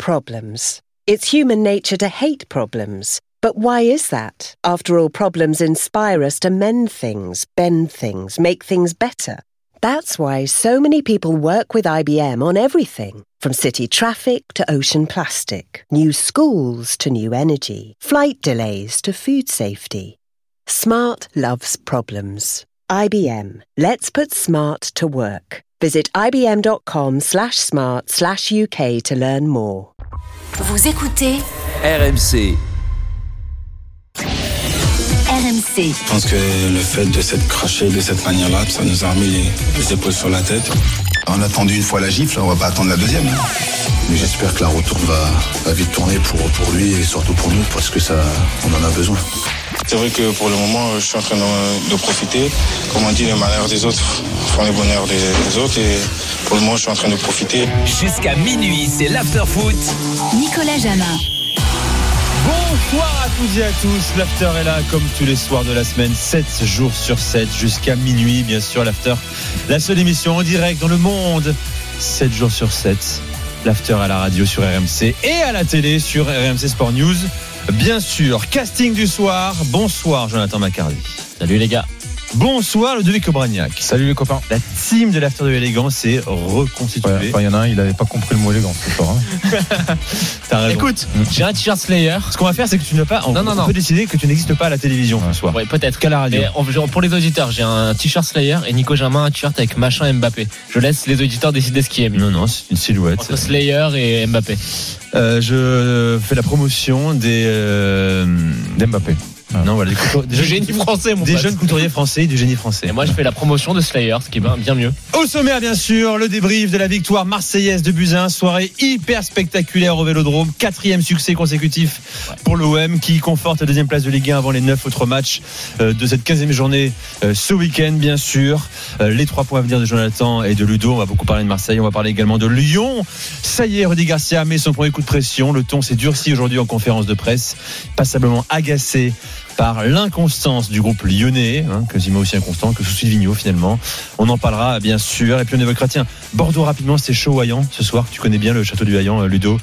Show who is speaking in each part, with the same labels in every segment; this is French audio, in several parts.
Speaker 1: problems. It's human nature to hate problems. But why is that? After all, problems inspire us to mend things, bend things, make things better. That's why so many people work with IBM on everything, from city traffic to ocean plastic, new schools to new energy, flight delays to food safety. Smart loves problems. IBM. Let's put smart to work. Visit ibm.com/smart/UK to learn more.
Speaker 2: Vous écoutez
Speaker 3: RMC.
Speaker 2: RMC.
Speaker 4: Je pense que le fait de s'être craché de cette manière-là, ça nous a remis les épaules sur la tête.
Speaker 5: On a attendu une fois la gifle, on va pas attendre la deuxième. Mais j'espère que la retourne va vite tourner pour lui et surtout pour nous parce que on en a besoin.
Speaker 4: C'est vrai que pour le moment, je suis en train de profiter. Comme on dit, les malheurs des autres font les bonheurs des autres et pour le moment, je suis en train de profiter.
Speaker 3: Jusqu'à minuit, c'est l'after-foot.
Speaker 2: Nicolas Jamin.
Speaker 6: Bonsoir à toutes et à tous, l'after est là comme tous les soirs de la semaine, 7 jours sur 7 jusqu'à minuit, bien sûr l'after, la seule émission en direct dans le monde, 7 jours sur 7, l'after à la radio sur RMC et à la télé sur RMC Sport News, bien sûr, casting du soir, bonsoir Jonathan Macardy.
Speaker 7: Salut les gars.
Speaker 6: Bonsoir Ludovic Obraniak.
Speaker 8: Salut les copains.
Speaker 6: La team de l'after de l'élégance est reconstituée.
Speaker 8: Ouais, il y en a un, il n'avait pas compris le mot élégance ce soir.
Speaker 6: T'as raison.
Speaker 7: Écoute, j'ai un t-shirt Slayer.
Speaker 6: Ce qu'on va faire, c'est que tu n'as pas. On peut décider que tu n'existes pas à la télévision ce soir.
Speaker 7: Oui, peut-être
Speaker 6: qu'à la radio.
Speaker 7: Mais pour les auditeurs, j'ai un t-shirt Slayer et Nico Jamin un t-shirt avec machin Mbappé. Je laisse les auditeurs décider ce qui est mieux.
Speaker 6: Non, c'est une silhouette.
Speaker 7: Entre Slayer et Mbappé.
Speaker 6: Je fais la promotion d'Mbappé. Non, voilà,
Speaker 7: du génie français, mon
Speaker 6: des
Speaker 7: pote.
Speaker 6: Jeunes couturiers français et du génie français.
Speaker 7: Et moi, je fais la promotion de Slayer, ce qui est bien mieux.
Speaker 6: Au sommaire, bien sûr, le débrief de la victoire marseillaise de Buzyn. Soirée hyper spectaculaire au Vélodrome. 4e succès consécutif pour l'OM qui conforte la 2e place de Ligue 1 avant les 9 autres matchs de cette 15e journée ce week-end, bien sûr. Les 3 points à venir de Jonathan et de Ludo. On va beaucoup parler de Marseille. On va parler également de Lyon. Ça y est, Rudy Garcia met son premier coup de pression. Le ton s'est durci aujourd'hui en conférence de presse. Passablement agacé par l'inconstance du groupe lyonnais, quasiment aussi inconstant que Souci de Vigneault finalement. On en parlera bien sûr. Et puis on évoquera, Bordeaux rapidement, c'était chaud au Hayan ce soir. Tu connais bien le château du Hayan, Ludo.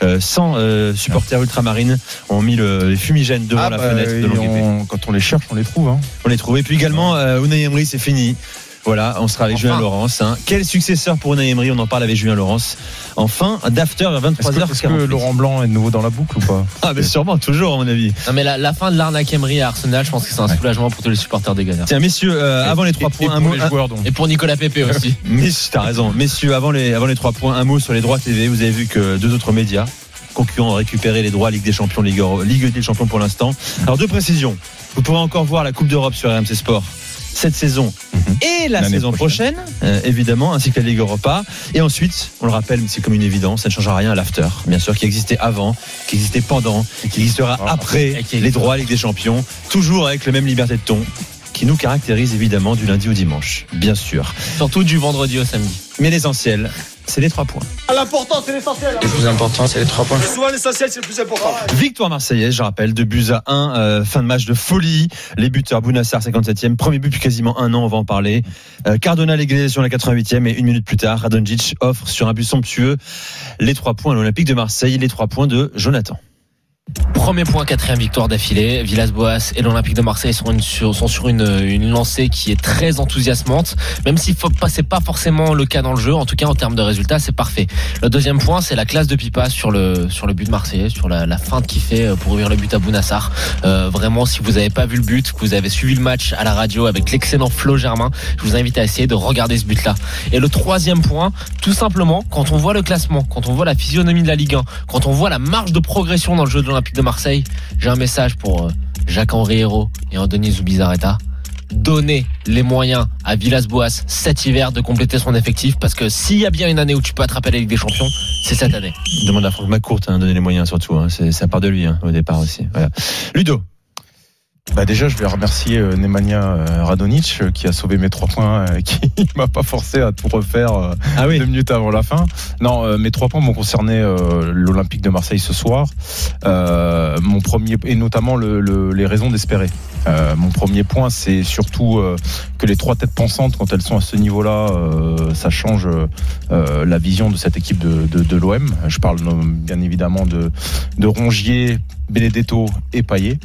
Speaker 6: 100 supporters ultramarines ont mis les fumigènes devant la fenêtre de l'OGP.
Speaker 8: Quand on les cherche, on les trouve.
Speaker 6: On les trouve. Et puis également, Unai Emery, c'est fini. Voilà, on sera avec Julien Laurence. Quel successeur pour Unai Emery? On en parle avec Julien Laurence. Enfin, d'after à 23h.
Speaker 8: Est-ce que Laurent Blanc est de nouveau dans la boucle ou pas?
Speaker 6: Mais sûrement, toujours à mon avis.
Speaker 7: Non, mais la fin de l'arnaque Emery à Arsenal, je pense que c'est un soulagement pour tous les supporters des Gunners.
Speaker 6: Tiens, messieurs, avant les 3 points,
Speaker 8: un mot.
Speaker 7: Et pour Nicolas Pépé aussi.
Speaker 6: T'as raison. Messieurs, avant les 3 points, un mot sur les droits TV. Vous avez vu que 2 autres médias concurrents ont récupéré les droits Ligue des Champions, Ligue des Champions pour l'instant. Alors, 2 précisions. Vous pourrez encore voir la Coupe d'Europe sur RMC Sport cette saison et la saison prochaine, évidemment, ainsi que la Ligue Europa. Et ensuite, on le rappelle, mais c'est comme une évidence, ça ne changera rien à l'after, bien sûr, qui existait avant, qui existait pendant, et qui existera après les droits Ligue des Champions, toujours avec la même liberté de ton qui nous caractérise évidemment du lundi au dimanche, bien sûr.
Speaker 7: Surtout du vendredi au samedi.
Speaker 6: Mais l'essentiel, c'est les 3 points.
Speaker 9: L'important, c'est l'essentiel.
Speaker 4: Le plus important, c'est les 3 points.
Speaker 9: Souvent, l'essentiel, c'est le plus important.
Speaker 6: Victoire marseillaise, je rappelle, 2-1, fin de match de folie. Les buteurs, Bounassar, 57e, premier but depuis quasiment un an, on va en parler. Cardona, l'égalisation à la 88e, et 1 minute plus tard, Radonjic offre sur un but somptueux les 3 points à l'Olympique de Marseille, les 3 points de Jonathan.
Speaker 7: Premier point, 4e victoire d'affilée. Villas-Boas et l'Olympique de Marseille sont sur une lancée qui est très enthousiasmante, même si c'est pas forcément le cas dans le jeu. En tout cas, en termes de résultats, c'est parfait. Le 2e point, c'est la classe de Pipa sur le but marseillais, sur la feinte qu'il fait pour ouvrir le but à Bounassar. Vraiment, si vous n'avez pas vu le but, que vous avez suivi le match à la radio avec l'excellent Flo Germain, je vous invite à essayer de regarder ce but-là. Et le 3e point, tout simplement, quand on voit le classement, quand on voit la physionomie de la Ligue 1, quand on voit la marge de progression dans le jeu de l'Olympique de Marseille, j'ai un message pour Jacques-Henri Hérault et Andoni Zubizarreta. Donnez les moyens à Villas-Boas cet hiver de compléter son effectif, parce que s'il y a bien une année où tu peux attraper la Ligue des Champions, c'est cette année.
Speaker 6: Demande à Franck McCourt, donner les moyens surtout. Ça part de lui au départ aussi. Voilà. Ludo.
Speaker 8: Déjà, je vais remercier Nemanja Radonjic qui a sauvé mes 3 points, qui m'a pas forcé à tout refaire 2 minutes avant la fin. Non, mes 3 points vont concerner l'Olympique de Marseille ce soir. Mon premier, et notamment les raisons d'espérer. Mon premier point, c'est surtout que les 3 têtes pensantes, quand elles sont à ce niveau-là, ça change la vision de cette équipe de l'OM. Je parle bien évidemment de Rongier, Benedetto et Payet.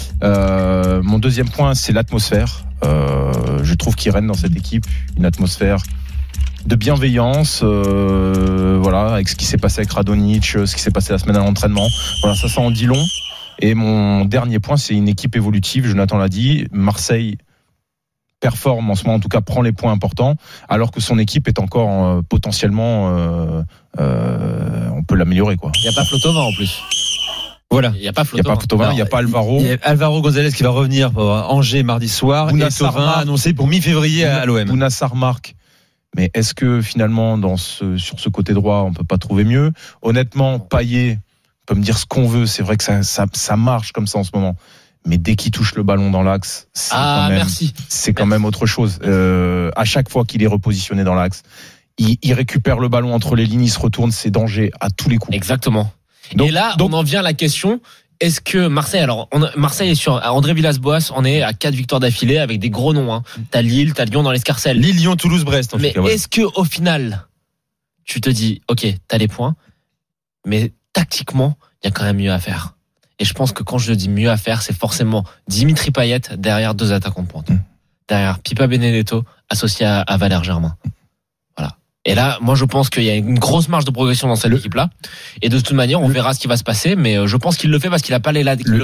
Speaker 8: Mon deuxième point, c'est l'atmosphère. Je trouve qu'il règne dans cette équipe une atmosphère de bienveillance, avec ce qui s'est passé avec Radonjic, ce qui s'est passé la semaine à l'entraînement. Voilà, ça en dit long. Et mon dernier point, c'est une équipe évolutive. Jonathan l'a dit, Marseille performe en ce moment, en tout cas prend les points importants, alors que son équipe est encore potentiellement, on peut l'améliorer, quoi.
Speaker 7: Il n'y a pas Flotova en plus.
Speaker 6: Voilà.
Speaker 7: Il n'y a pas Flotova,
Speaker 6: il n'y a pas Alvaro. Il y a Alvaro González qui va revenir pour Angers mardi soir. Et Thauvin annoncé pour mi-février à l'OM.
Speaker 8: Bounassar marque. Mais est-ce que finalement, sur ce côté droit, on ne peut pas trouver mieux ? Honnêtement, Payet, on peut me dire ce qu'on veut. C'est vrai que ça marche comme ça en ce moment. Mais dès qu'il touche le ballon dans l'axe, c'est quand même autre chose. À chaque fois qu'il est repositionné dans l'axe, il récupère le ballon entre les lignes, il se retourne, c'est danger à tous les coups.
Speaker 7: Exactement. Et là, on en vient à la question, est-ce que Marseille, Marseille est sur André Villas-Boas, on est à 4 victoires d'affilée avec des gros noms. T'as Lille, t'as Lyon dans l'escarcelle.
Speaker 6: Lille, Lyon, Toulouse, Brest.
Speaker 7: Mais est-ce que au final, tu te dis, ok, t'as les points, mais tactiquement, il y a quand même mieux à faire. Et je pense que quand je dis mieux à faire, c'est forcément Dimitri Payet derrière 2 attaquants de pointe. Derrière Pipa Benedetto associé à Valère Germain. Voilà. Et là, moi, je pense qu'il y a une grosse marge de progression dans cette équipe-là. Et de toute manière, on verra ce qui va se passer. Mais je pense qu'il le fait parce qu'il n'a pas les latéraux.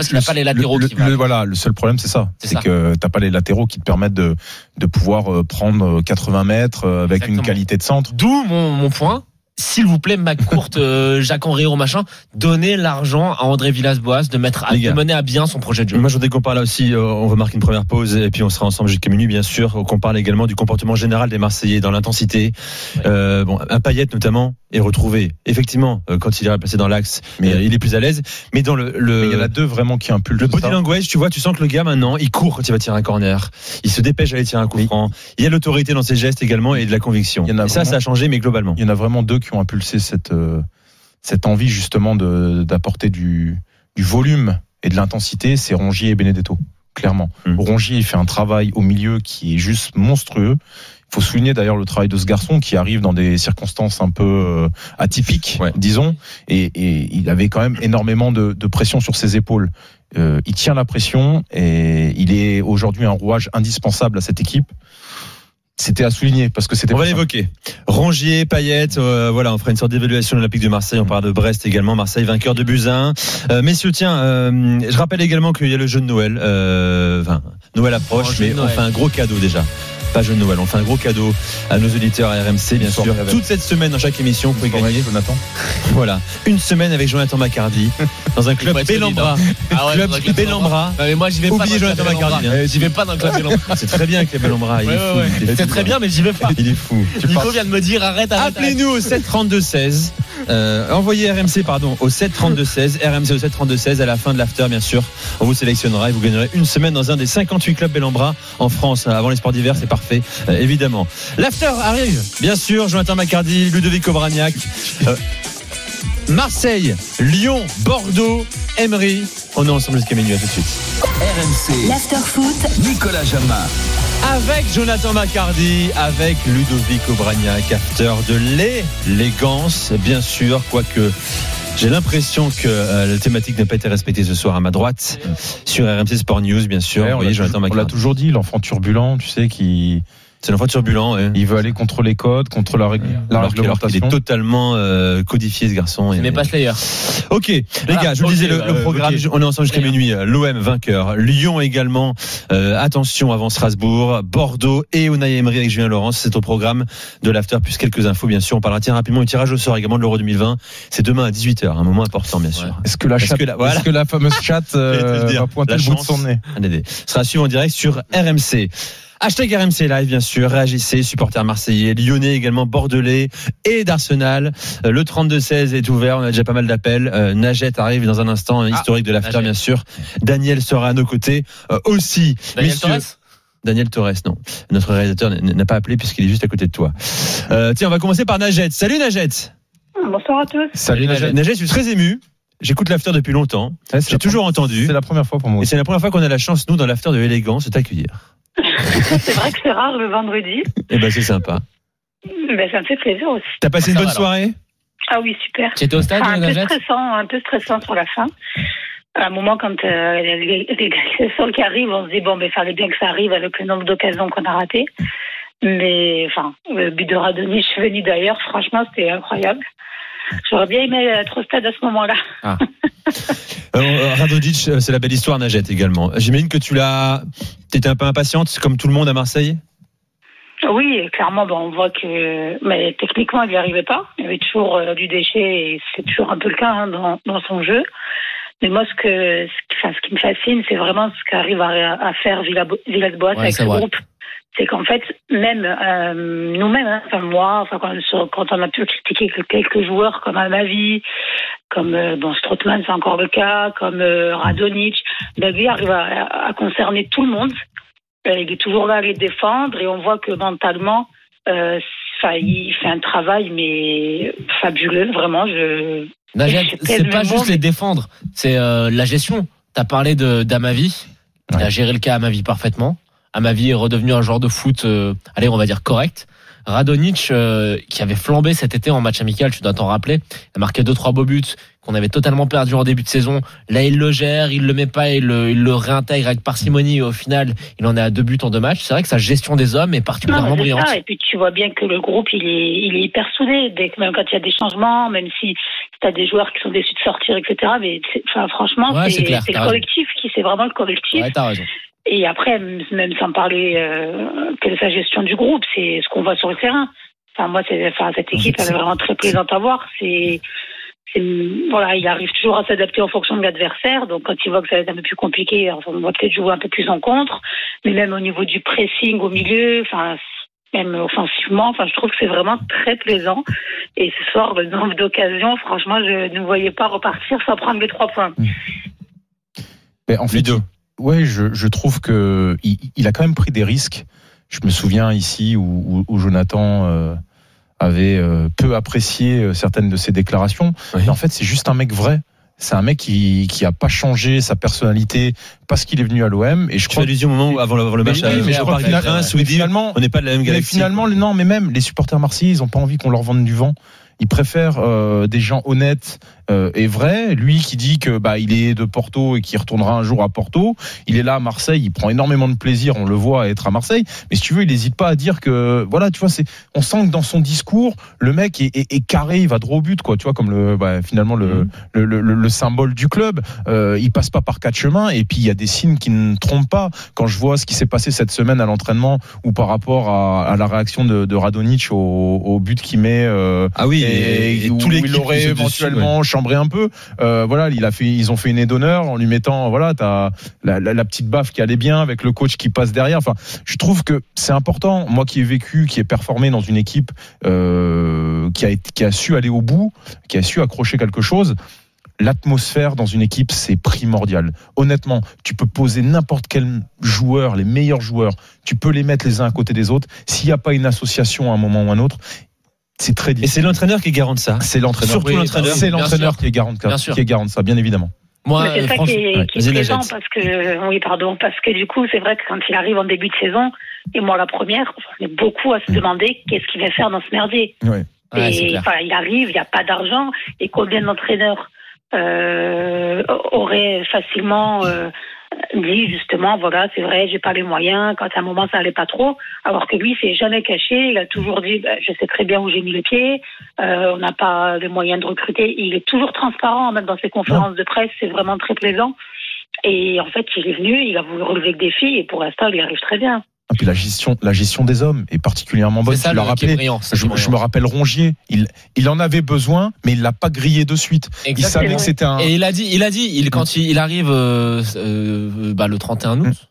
Speaker 8: Le seul problème, c'est ça. C'est que t'as pas les latéraux qui te permettent de pouvoir prendre 80 mètres avec Exactement. Une qualité de centre.
Speaker 7: D'où mon point. S'il vous plaît, McCourt, Jacques-Henri Hérault, machin, donnez l'argent à André Villas-Boas de mener à bien son projet de jeu.
Speaker 6: Moi, je voudrais qu'on parle là aussi, on va marquer une première pause et puis on sera ensemble jusqu'à minuit, bien sûr, qu'on parle également du comportement général des Marseillais dans l'intensité. Un Payet, notamment, est retrouvé. Effectivement, quand il est replacé dans l'axe, il est plus à l'aise. Mais dans mais il y en a 2 vraiment qui impulsent le body language, tu vois, tu sens que le gars, maintenant, il court quand il va tirer un corner. Il se dépêche d'aller tirer un coup franc. Il y a l'autorité dans ses gestes également et de la conviction. Et ça a changé, mais globalement.
Speaker 8: Il y en a vraiment 2 qui ont impulsé cette envie justement d'apporter du volume et de l'intensité, c'est Rongier et Benedetto, clairement. Rongier, il fait un travail au milieu qui est juste monstrueux. Il faut souligner d'ailleurs le travail de ce garçon qui arrive dans des circonstances un peu atypiques, disons, et il avait quand même énormément de pression sur ses épaules. Il tient la pression et il est aujourd'hui un rouage indispensable à cette équipe. C'était à souligner parce que c'était.
Speaker 6: On va l'évoquer. Rongier, Payet, voilà, on fera une sorte d'évaluation de l'Olympique de Marseille. On parle de Brest également. Marseille vainqueur de Buzyn. Messieurs, tiens, je rappelle également qu'il y a le jeu de Noël. Noël approche, mais on fait un gros cadeau déjà. Pas jeu de Noël, on fait un gros cadeau à nos auditeurs à RMC, bien sûr. Toute cette semaine, dans chaque émission, vous pouvez gagner.
Speaker 8: Jonathan.
Speaker 6: Voilà, une semaine avec Jonathan Macardy dans un club Bellambra. Club Bellambra.
Speaker 7: Mais moi, j'y vais pas.
Speaker 6: Oubliez Jonathan Macardy.
Speaker 7: J'y vais pas dans le club Bellambra.
Speaker 6: C'est très bien avec les Bellambra.
Speaker 7: C'est très bien, mais j'y vais pas.
Speaker 6: Il est fou.
Speaker 7: Nico vient de me dire arrête.
Speaker 6: Appelez-nous au 732-16. Envoyez RMC au 732-16. RMC au 732-16 à la fin de l'after, bien sûr. On vous sélectionnera et vous gagnerez une semaine dans un des 58 clubs Bellambra en France avant les sports d'hiver. C'est parfait, évidemment. L'after arrive, bien sûr. Jonathan Macardy, Ludovic Obraniak. Marseille, Lyon, Bordeaux, Emery. On est ensemble jusqu'à minuit. À tout de suite.
Speaker 3: RMC.
Speaker 2: L'after foot.
Speaker 3: Nicolas Jamin.
Speaker 6: Avec Jonathan Macardy, avec Ludovic Obraniak, after de l'élégance, bien sûr, quoique j'ai l'impression que la thématique n'a pas été respectée ce soir à ma droite, sur RMC Sport News, bien sûr.
Speaker 8: Ouais, on l'a toujours dit, l'enfant turbulent, tu sais, qui...
Speaker 6: C'est l'enfant turbulent.
Speaker 8: Il veut aller contre les codes, contre la réglementation.
Speaker 6: Il est totalement codifié, ce garçon.
Speaker 7: Mais pas Slayer.
Speaker 6: Ok, les gars, je vous disais le programme. On est ensemble jusqu'à minuit. L'OM vainqueur, Lyon également. Attention avant Strasbourg, Bordeaux et Unai Emery avec Julien Laurence. C'est au programme de l'after, plus quelques infos, bien sûr. On parlera rapidement du tirage au sort également de l'Euro 2020. C'est demain à 18h, un moment important, bien sûr.
Speaker 8: Est-ce que la fameuse chatte va pointer le bout de son nez?
Speaker 6: Sera suivi en direct sur RMC. Hashtag RMC Live, bien sûr. Réagissez, supporters marseillais, lyonnais également, bordelais et d'Arsenal. Le 32-16 est ouvert. On a déjà pas mal d'appels. Najet arrive dans un instant, historique de l'after, bien sûr. Daniel sera à nos côtés aussi. Daniel Torres, non. Notre réalisateur n'a pas appelé puisqu'il est juste à côté de toi. Tiens, on va commencer par Najet. Salut Najet.
Speaker 10: Bonsoir à tous.
Speaker 6: Salut Najet. Najet, je suis très ému. J'écoute l'after depuis longtemps. J'ai toujours entendu.
Speaker 8: C'est la première fois pour moi.
Speaker 6: Et c'est la première fois qu'on a la chance, nous, dans l'after de Élégance, de t'accueillir.
Speaker 10: C'est vrai que c'est rare le vendredi.
Speaker 6: Eh ben, c'est sympa.
Speaker 10: Ben, ça me fait plaisir aussi.
Speaker 6: T'as passé une bonne soirée ?
Speaker 10: Ah oui, super.
Speaker 7: Tu étais au stade,
Speaker 10: un peu stressant sur la fin. À un moment, quand les sols qui arrivent, on se dit, bon, mais fallait bien que ça arrive avec le nombre d'occasions qu'on a ratées. Mais, le but de Radonjic venu d'ailleurs, franchement, c'était incroyable. J'aurais bien aimé être au stade à ce moment-là.
Speaker 6: Ah. Radonjic, c'est la belle histoire, Najet, également. J'imagine que t'étais un peu impatiente, comme tout le monde à Marseille ?
Speaker 10: Oui, clairement, on voit que, mais techniquement, il n'y arrivait pas. Il y avait toujours du déchet, et c'est toujours un peu le cas dans son jeu. Mais moi, ce qui me fascine, c'est vraiment ce qu'arrive à faire Villas-Boas avec ce groupe. C'est qu'en fait, même nous-mêmes, moi, quand on a pu critiquer quelques joueurs comme Amavi, comme Strootman, c'est encore le cas, comme Radonjic, lui arrive à concerner tout le monde. Il est toujours là à les défendre et on voit que mentalement, il fait un travail mais fabuleux, vraiment.
Speaker 7: Najet, c'est pas juste les défendre, c'est la gestion. T'as parlé d'Amavi, il a géré le cas Amavi parfaitement. Amavi est redevenu un joueur de foot, on va dire correct. Radonjic, qui avait flambé cet été en match amical, tu dois t'en rappeler, il a marqué 2-3 beaux buts qu'on avait totalement perdu en début de saison. Là, il le gère, il le met pas, il le réintègre avec parcimonie et au final, il en est à 2 buts en 2 matchs. C'est vrai que sa gestion des hommes est particulièrement brillante.
Speaker 10: Et puis tu vois bien que le groupe, il est hyper soudé. Même quand il y a des changements, même si t'as des joueurs qui sont déçus de sortir, etc. Mais franchement, c'est le collectif c'est vraiment le collectif.
Speaker 7: Ouais, t'as raison.
Speaker 10: Et après, même sans parler de sa gestion du groupe, c'est ce qu'on voit sur le terrain. Cette équipe, elle est vraiment très plaisante à voir. Il arrive toujours à s'adapter en fonction de l'adversaire. Donc, quand il voit que ça va être un peu plus compliqué, on va peut-être jouer un peu plus en contre. Mais même au niveau du pressing au milieu, même offensivement, je trouve que c'est vraiment très plaisant. Et ce soir, le nombre d'occasions, franchement, je ne voyais pas repartir sans prendre les 3 points.
Speaker 8: Mais en fait, je trouve que il a quand même pris des risques. Je me souviens ici où Jonathan avait peu apprécié certaines de ses déclarations. Oui. Et en fait, c'est juste un mec vrai. C'est un mec qui a pas changé sa personnalité parce qu'il est venu à l'OM. Et je crois allusion au moment où, avant le match, mais je crois finalement, on n'est pas de la même galaxie. Mais finalement, non, mais même les supporters marseillais, ils ont pas envie qu'on leur vende du vent. Ils préfèrent des gens honnêtes et vrais. Lui qui dit que il est de Porto et qui retournera un jour à Porto. Il est là à Marseille, il prend énormément de plaisir, on le voit à être à Marseille. Mais si tu veux, il n'hésite pas à dire que tu vois, on sent que dans son discours, le mec est carré, il va droit au but, quoi. Tu vois, comme finalement le symbole du club. Il passe pas par 4 chemins. Et puis il y a des signes qui ne trompent pas. Quand je vois ce qui s'est passé cette semaine à l'entraînement ou par rapport à la réaction de Radonjic au but qu'il met. Et tous les il aurait éventuellement chambré un peu. Ils ont fait une aide d'honneur en lui mettant t'as la petite baffe qui allait bien avec le coach qui passe derrière. Je trouve que c'est important. Moi qui ai vécu, qui ai performé dans une équipe qui a su aller au bout, qui a su accrocher quelque chose. L'atmosphère dans une équipe, c'est primordial. Honnêtement, tu peux poser n'importe quel joueur, les meilleurs joueurs, tu peux les mettre les uns à côté des autres. S'il n'y a pas une association à un moment ou à un autre, c'est très difficile. Et c'est l'entraîneur qui est garant de ça. C'est l'entraîneur. Surtout l'entraîneur. C'est l'entraîneur qui est garant de ça, bien évidemment.
Speaker 10: C'est ça qui est plaisant parce que du coup, c'est vrai que quand il arrive en début de saison, et moi la première, on est beaucoup à se demander qu'est-ce qu'il va faire dans ce merdier. Oui. Il arrive, il n'y a pas d'argent, et combien d'entraîneurs auraient facilement dit justement c'est vrai, j'ai pas les moyens, quand à un moment ça allait pas trop, alors que lui s'est jamais caché, il a toujours dit je sais très bien où j'ai mis les pieds, on n'a pas les moyens de recruter, il est toujours transparent même dans ses conférences de presse, c'est vraiment très plaisant. Et en fait il est venu, il a voulu relever le défi et pour l'instant il y arrive très bien.
Speaker 8: Et puis la gestion des hommes est particulièrement bonne. Tu l'as rappelé. Je me rappelle Rongier. Il en avait besoin, mais il l'a pas grillé de suite. Exactement. Il savait que c'était un.
Speaker 7: Et il a dit, quand il arrive le 31 août,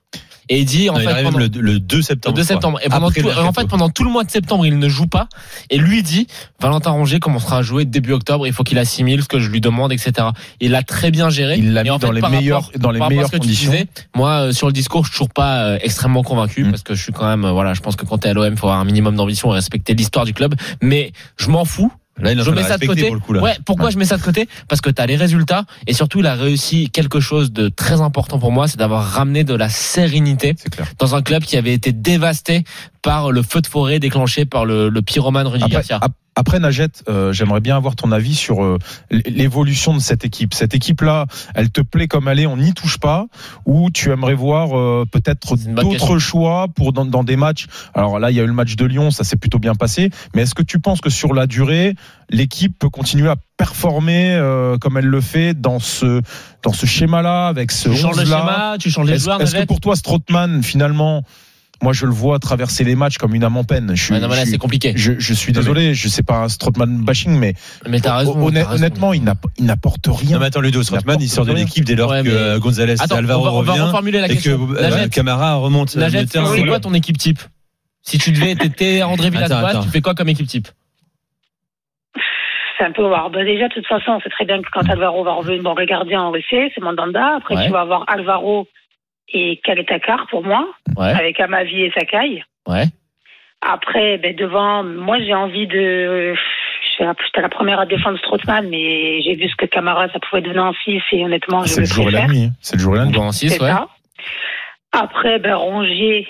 Speaker 7: Et il dit, en fait,
Speaker 6: pendant le 2 septembre.
Speaker 7: Le 2 septembre. Et pendant tout le mois de septembre, il ne joue pas. Et lui dit, Valentin Rongier commencera à jouer début octobre. Il faut qu'il assimile ce que je lui demande, etc. Il l'a très bien géré.
Speaker 8: Il l'a mis dans les meilleures conditions.
Speaker 7: Moi, sur le discours, je suis toujours pas extrêmement convaincu parce que je suis quand même, je pense que quand t'es à l'OM, il faut avoir un minimum d'ambition et respecter l'histoire du club. Mais je m'en fous.
Speaker 6: Là, je mets ça de côté.
Speaker 7: Pourquoi je mets ça de côté? Parce que t'as les résultats et surtout il a réussi quelque chose de très important pour moi, c'est d'avoir ramené de la sérénité dans un club qui avait été dévasté par le feu de forêt déclenché par le pyromane Rudy Garcia.
Speaker 8: Après Najet, j'aimerais bien avoir ton avis sur l'évolution de cette équipe. Cette équipe-là, elle te plaît comme elle est, on n'y touche pas, ou tu aimerais voir peut-être d'autres choix pour dans des matchs. Alors là, il y a eu le match de Lyon, ça s'est plutôt bien passé. Mais est-ce que tu penses que sur la durée, l'équipe peut continuer à performer comme elle le fait dans ce schéma-là, avec ce 11-là?
Speaker 7: Tu changes les joueurs.
Speaker 8: Est-ce que pour toi, Strootman, finalement, moi, je le vois traverser les matchs comme une âme en peine.
Speaker 7: C'est compliqué.
Speaker 8: Je suis désolé, je sais pas un Strootman bashing, mais
Speaker 7: t'as raison.
Speaker 8: Honnêtement, il n'apporte rien.
Speaker 6: Non, mais attends, Ludo, Strootman, il sort de l'équipe dès lors que Gonzalez et Alvaro
Speaker 7: on va reformuler la question.
Speaker 6: Et que Camara remonte.
Speaker 7: Najet, c'est quoi ton équipe type? Si tu devais t'étais André Villas-Boas, tu fais quoi comme équipe type?
Speaker 10: C'est un peu voir. Déjà, de toute façon, on sait très bien que quand Alvaro va revenir, le gardien, on le sait, c'est Mandanda. Après, tu vas avoir Alvaro et Kaletakar pour moi, avec Amavi et Sakai.
Speaker 7: Ouais.
Speaker 10: Après, devant, moi j'ai envie de. J'étais la première à défendre Strootman, mais j'ai vu ce que Camara ça pouvait donner en 6 et honnêtement, je le préfère.
Speaker 8: C'est le jour et la nuit. C'est le jour et la nuit.
Speaker 7: En 6, ouais.
Speaker 10: Ça. Après, Rongier.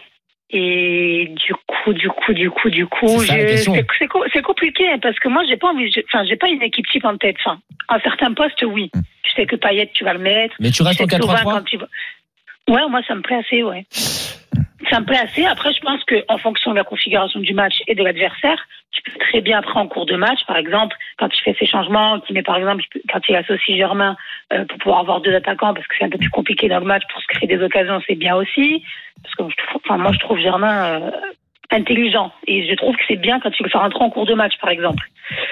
Speaker 10: Et du coup, c'est compliqué parce que moi j'ai pas envie, j'ai pas une équipe type en tête. À certains postes, oui. Je sais que Payet, tu vas le mettre.
Speaker 7: Mais tu restes en 4-3-3.
Speaker 10: Ouais, moi ça me plaît assez, ouais. Ça me plaît assez. Après, je pense que en fonction de la configuration du match et de l'adversaire, tu peux très bien après en cours de match, par exemple, quand tu fais ces changements, par exemple, quand il associe Germain pour pouvoir avoir 2 attaquants, parce que c'est un peu plus compliqué dans le match pour se créer des occasions, c'est bien aussi. Parce que moi, je trouve Germain intelligent et je trouve que c'est bien quand tu le fais rentrer en cours de match, par exemple.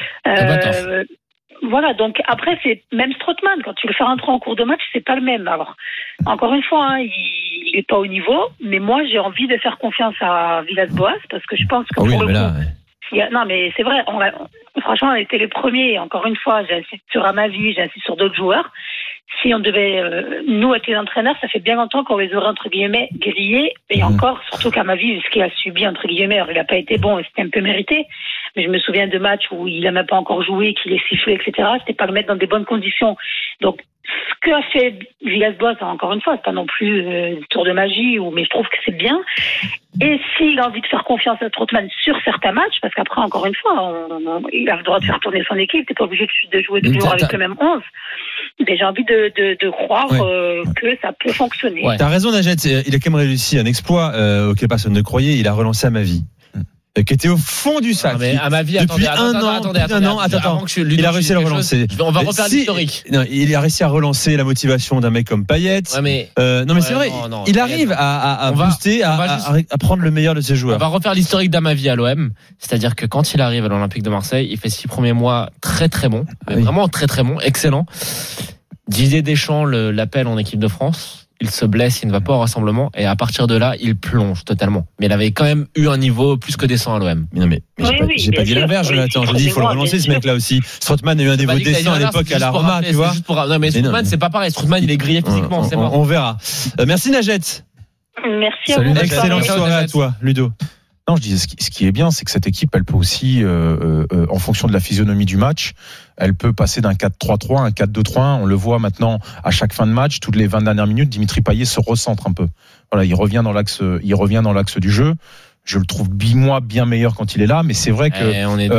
Speaker 10: Voilà, donc après, c'est même Strootman, quand tu le fais rentrer en cours de match, c'est pas le même. Alors, encore une fois, il est pas au niveau, mais moi, j'ai envie de faire confiance à Villas-Boas, parce que je pense que non, mais c'est vrai, franchement, on était les premiers, encore une fois, j'ai insisté sur Amavi, j'ai insisté sur d'autres joueurs. Si on devait, nous, être les entraîneurs, ça fait bien longtemps qu'on les aurait, entre guillemets, grillés, et encore, surtout qu'Amavi, ce qu'il a subi, entre guillemets, alors il n'a pas été bon, et c'était un peu mérité, mais je me souviens de matchs où il n'a même pas encore joué, qu'il est sifflé, etc., c'était pas le mettre dans des bonnes conditions. Donc, ce qu'a fait Villas-Boas, encore une fois, c'est pas non plus tour de magie, mais je trouve que c'est bien. Et s'il a envie de faire confiance à Strootman sur certains matchs, parce qu'après, encore une fois, il a le droit de faire tourner son équipe, t'es pas obligé de jouer toujours avec le même 11. Mais j'ai envie de croire que ça peut fonctionner.
Speaker 6: T'as raison, Najet, il a quand même réussi un exploit auquel personne ne croyait, il a relancé Amavi. Qui était au fond du sac.
Speaker 7: Mais à ma vie,
Speaker 6: depuis un an, il a réussi à le relancer.
Speaker 7: On va refaire l'historique.
Speaker 6: Non, il a réussi à relancer la motivation d'un mec comme Payet. Non, mais c'est vrai. Il arrive à booster, à prendre le meilleur de ses joueurs.
Speaker 7: On va refaire l'historique d'Amavi à l'OM. C'est-à-dire que quand il arrive à l'Olympique de Marseille, il fait 6 premiers mois très très bons. Vraiment très très bons, excellent. Didier Deschamps l'appelle en équipe de France. Il se blesse, il ne va pas au rassemblement et à partir de là, il plonge totalement. Mais il avait quand même eu un niveau plus que décent à l'OM.
Speaker 6: Mais non, mais j'ai pas dit l'inverse, Jonathan. J'ai dit il faut le relancer ce mec-là aussi. Strootman a eu un niveau décent à l'époque à la Roma, tu vois.
Speaker 7: Non, mais Strootman, c'est pas pareil. Strootman, il est grillé physiquement, c'est mort.
Speaker 6: On verra. Merci Najet.
Speaker 10: Merci à
Speaker 6: vous.
Speaker 10: Salut,
Speaker 6: excellente soirée à toi, Ludo.
Speaker 8: Non, je disais, ce qui est bien, c'est que cette équipe, elle peut aussi, en fonction de la physionomie du match, elle peut passer d'un 4-3-3 à un 4-2-3-1. On le voit maintenant à chaque fin de match, toutes les 20 dernières minutes, Dimitri Payet se recentre un peu. Voilà, il revient dans l'axe du jeu. Je le trouve bien meilleur quand il est là, mais c'est vrai que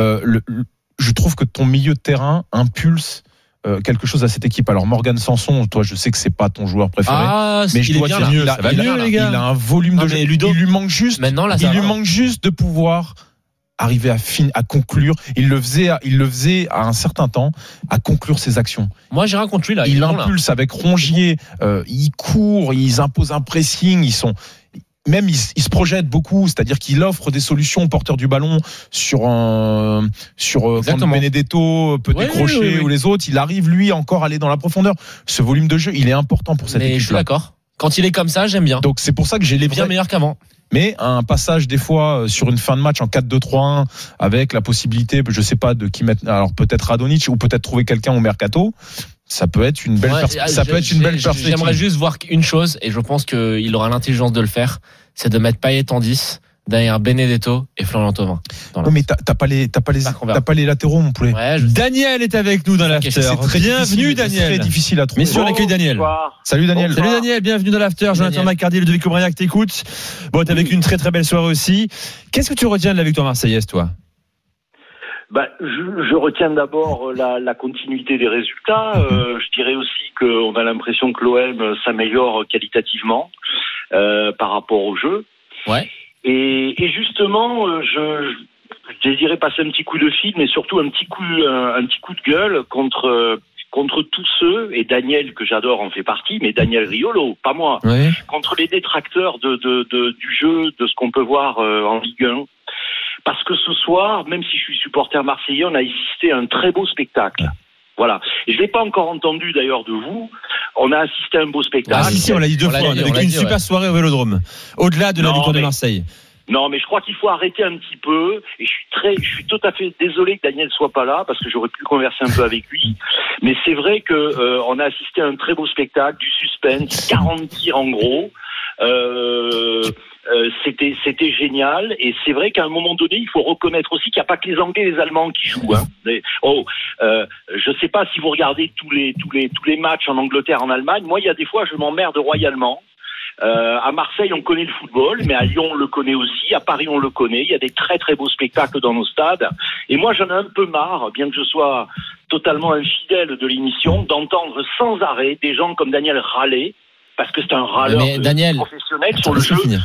Speaker 8: je trouve que ton milieu de terrain impulse quelque chose à cette équipe. Alors Morgan Sanson, toi, je sais que c'est pas ton joueur préféré, mais je dois dire il a un volume de jeu. Il lui manque juste de pouvoir arriver à conclure. Il le faisait à un certain temps, à conclure ses actions.
Speaker 7: Moi, j'ai rien contre lui là.
Speaker 8: Il impulse avec Rongier. Ils courent, ils imposent un pressing. Même il se projette beaucoup, c'est-à-dire qu'il offre des solutions aux porteurs du ballon sur quand Benedetto peut décrocher ou les autres, il arrive lui encore à aller dans la profondeur. Ce volume de jeu, il est important pour cette équipe.
Speaker 7: Je suis d'accord. Quand il est comme ça, j'aime bien.
Speaker 8: Donc c'est pour ça que j'ai les
Speaker 7: bien meilleur qu'avant.
Speaker 8: Mais un passage des fois sur une fin de match en 4-2-3-1 avec la possibilité, je sais pas, de qui mettre, alors peut-être Radonjic ou peut-être trouver quelqu'un au mercato. Ça peut être une belle perspective.
Speaker 7: J'aimerais juste voir une chose, et je pense qu'il aura l'intelligence de le faire, c'est de mettre Payet en 10 derrière Benedetto et Florian Thauvin.
Speaker 8: Non, mais t'as pas les latéraux, mon poulet.
Speaker 6: Ouais, Daniel est avec nous dans l'after. Bienvenue, Daniel.
Speaker 8: C'est très difficile à trouver.
Speaker 6: Messieurs, on accueille Daniel.
Speaker 8: Salut Daniel.
Speaker 6: Salut Daniel, bienvenue dans l'after. Jonathan Macardy, Ludovic Aubrignac t'écoute. Bon, t'as vécu une très très belle soirée aussi. Qu'est-ce que tu retiens de la victoire marseillaise, toi?
Speaker 11: Je retiens d'abord la continuité des résultats. Je dirais aussi qu'on a l'impression que l'OM s'améliore qualitativement par rapport au jeu.
Speaker 7: Ouais.
Speaker 11: Et justement, je désirais passer un petit coup de fil, mais surtout un petit coup de gueule contre tous ceux, et Daniel, que j'adore, en fait partie, mais Daniel Riolo, pas moi,
Speaker 6: ouais.
Speaker 11: Contre les détracteurs du jeu, de ce qu'on peut voir en Ligue 1. Parce que ce soir, même si je suis supporter marseillais, on a assisté à un très beau spectacle. Voilà. Et je l'ai pas encore entendu d'ailleurs de vous. On a assisté à un beau spectacle.
Speaker 6: Ah si, on l'a dit deux fois. On a vécu une super soirée au Vélodrome. Au-delà de la victoire de Marseille.
Speaker 11: Non, mais je crois qu'il faut arrêter un petit peu. Et je suis tout à fait désolé que Daniel soit pas là parce que j'aurais pu converser un peu avec lui. Mais c'est vrai que on a assisté à un très beau spectacle, du suspense, 40 tirs en gros. C'était génial, et c'est vrai qu'à un moment donné il faut reconnaître aussi qu'il n'y a pas que les Anglais et les Allemands qui jouent, hein. Je sais pas si vous regardez tous les matchs en Angleterre, en Allemagne. Moi, il y a des fois je m'emmerde royalement. À Marseille on connaît le football, mais à Lyon on le connaît aussi, à Paris on le connaît, il y a des très très beaux spectacles dans nos stades, et moi j'en ai un peu marre, bien que je sois totalement infidèle de l'émission, d'entendre sans arrêt des gens comme Daniel râler, parce que c'est un râleur professionnel sur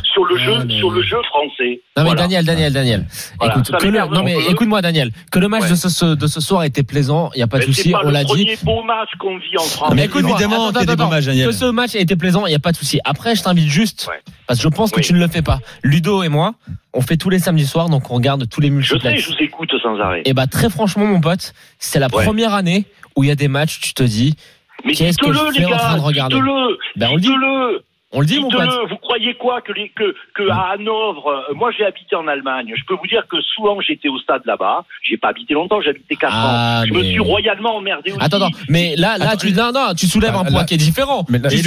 Speaker 11: le jeu français.
Speaker 7: Non mais
Speaker 11: voilà.
Speaker 7: Daniel.
Speaker 11: Voilà.
Speaker 7: Écoute-moi Daniel, que le match de ce soir était plaisant, il y a pas de souci, on l'a dit.
Speaker 11: C'est le premier beau match qu'on vit en France.
Speaker 7: Mais évidemment, qu'il y a des beaux matchs, Daniel. Que ce match était plaisant, il y a pas de souci. Après, je t'invite juste parce que je pense que tu ne le fais pas. Ludo et moi, on fait tous les samedis soirs, donc on regarde tous les multiplex.
Speaker 11: Je sais, je vous écoute sans arrêt.
Speaker 7: Et très franchement, mon pote, c'est la première année où il y a des matchs, tu te dis.
Speaker 11: Mais
Speaker 7: qu'est-ce que je fais en train de regarder? On le dit, mon pote.
Speaker 11: Vous croyez quoi que à Hanovre, moi j'ai habité en Allemagne. Je peux vous dire que souvent j'étais au stade là-bas. J'ai pas habité longtemps, j'ai habité 4 ans. Je me suis royalement emmerdé aussi.
Speaker 7: Attends, mais là, tu soulèves un point qui est différent.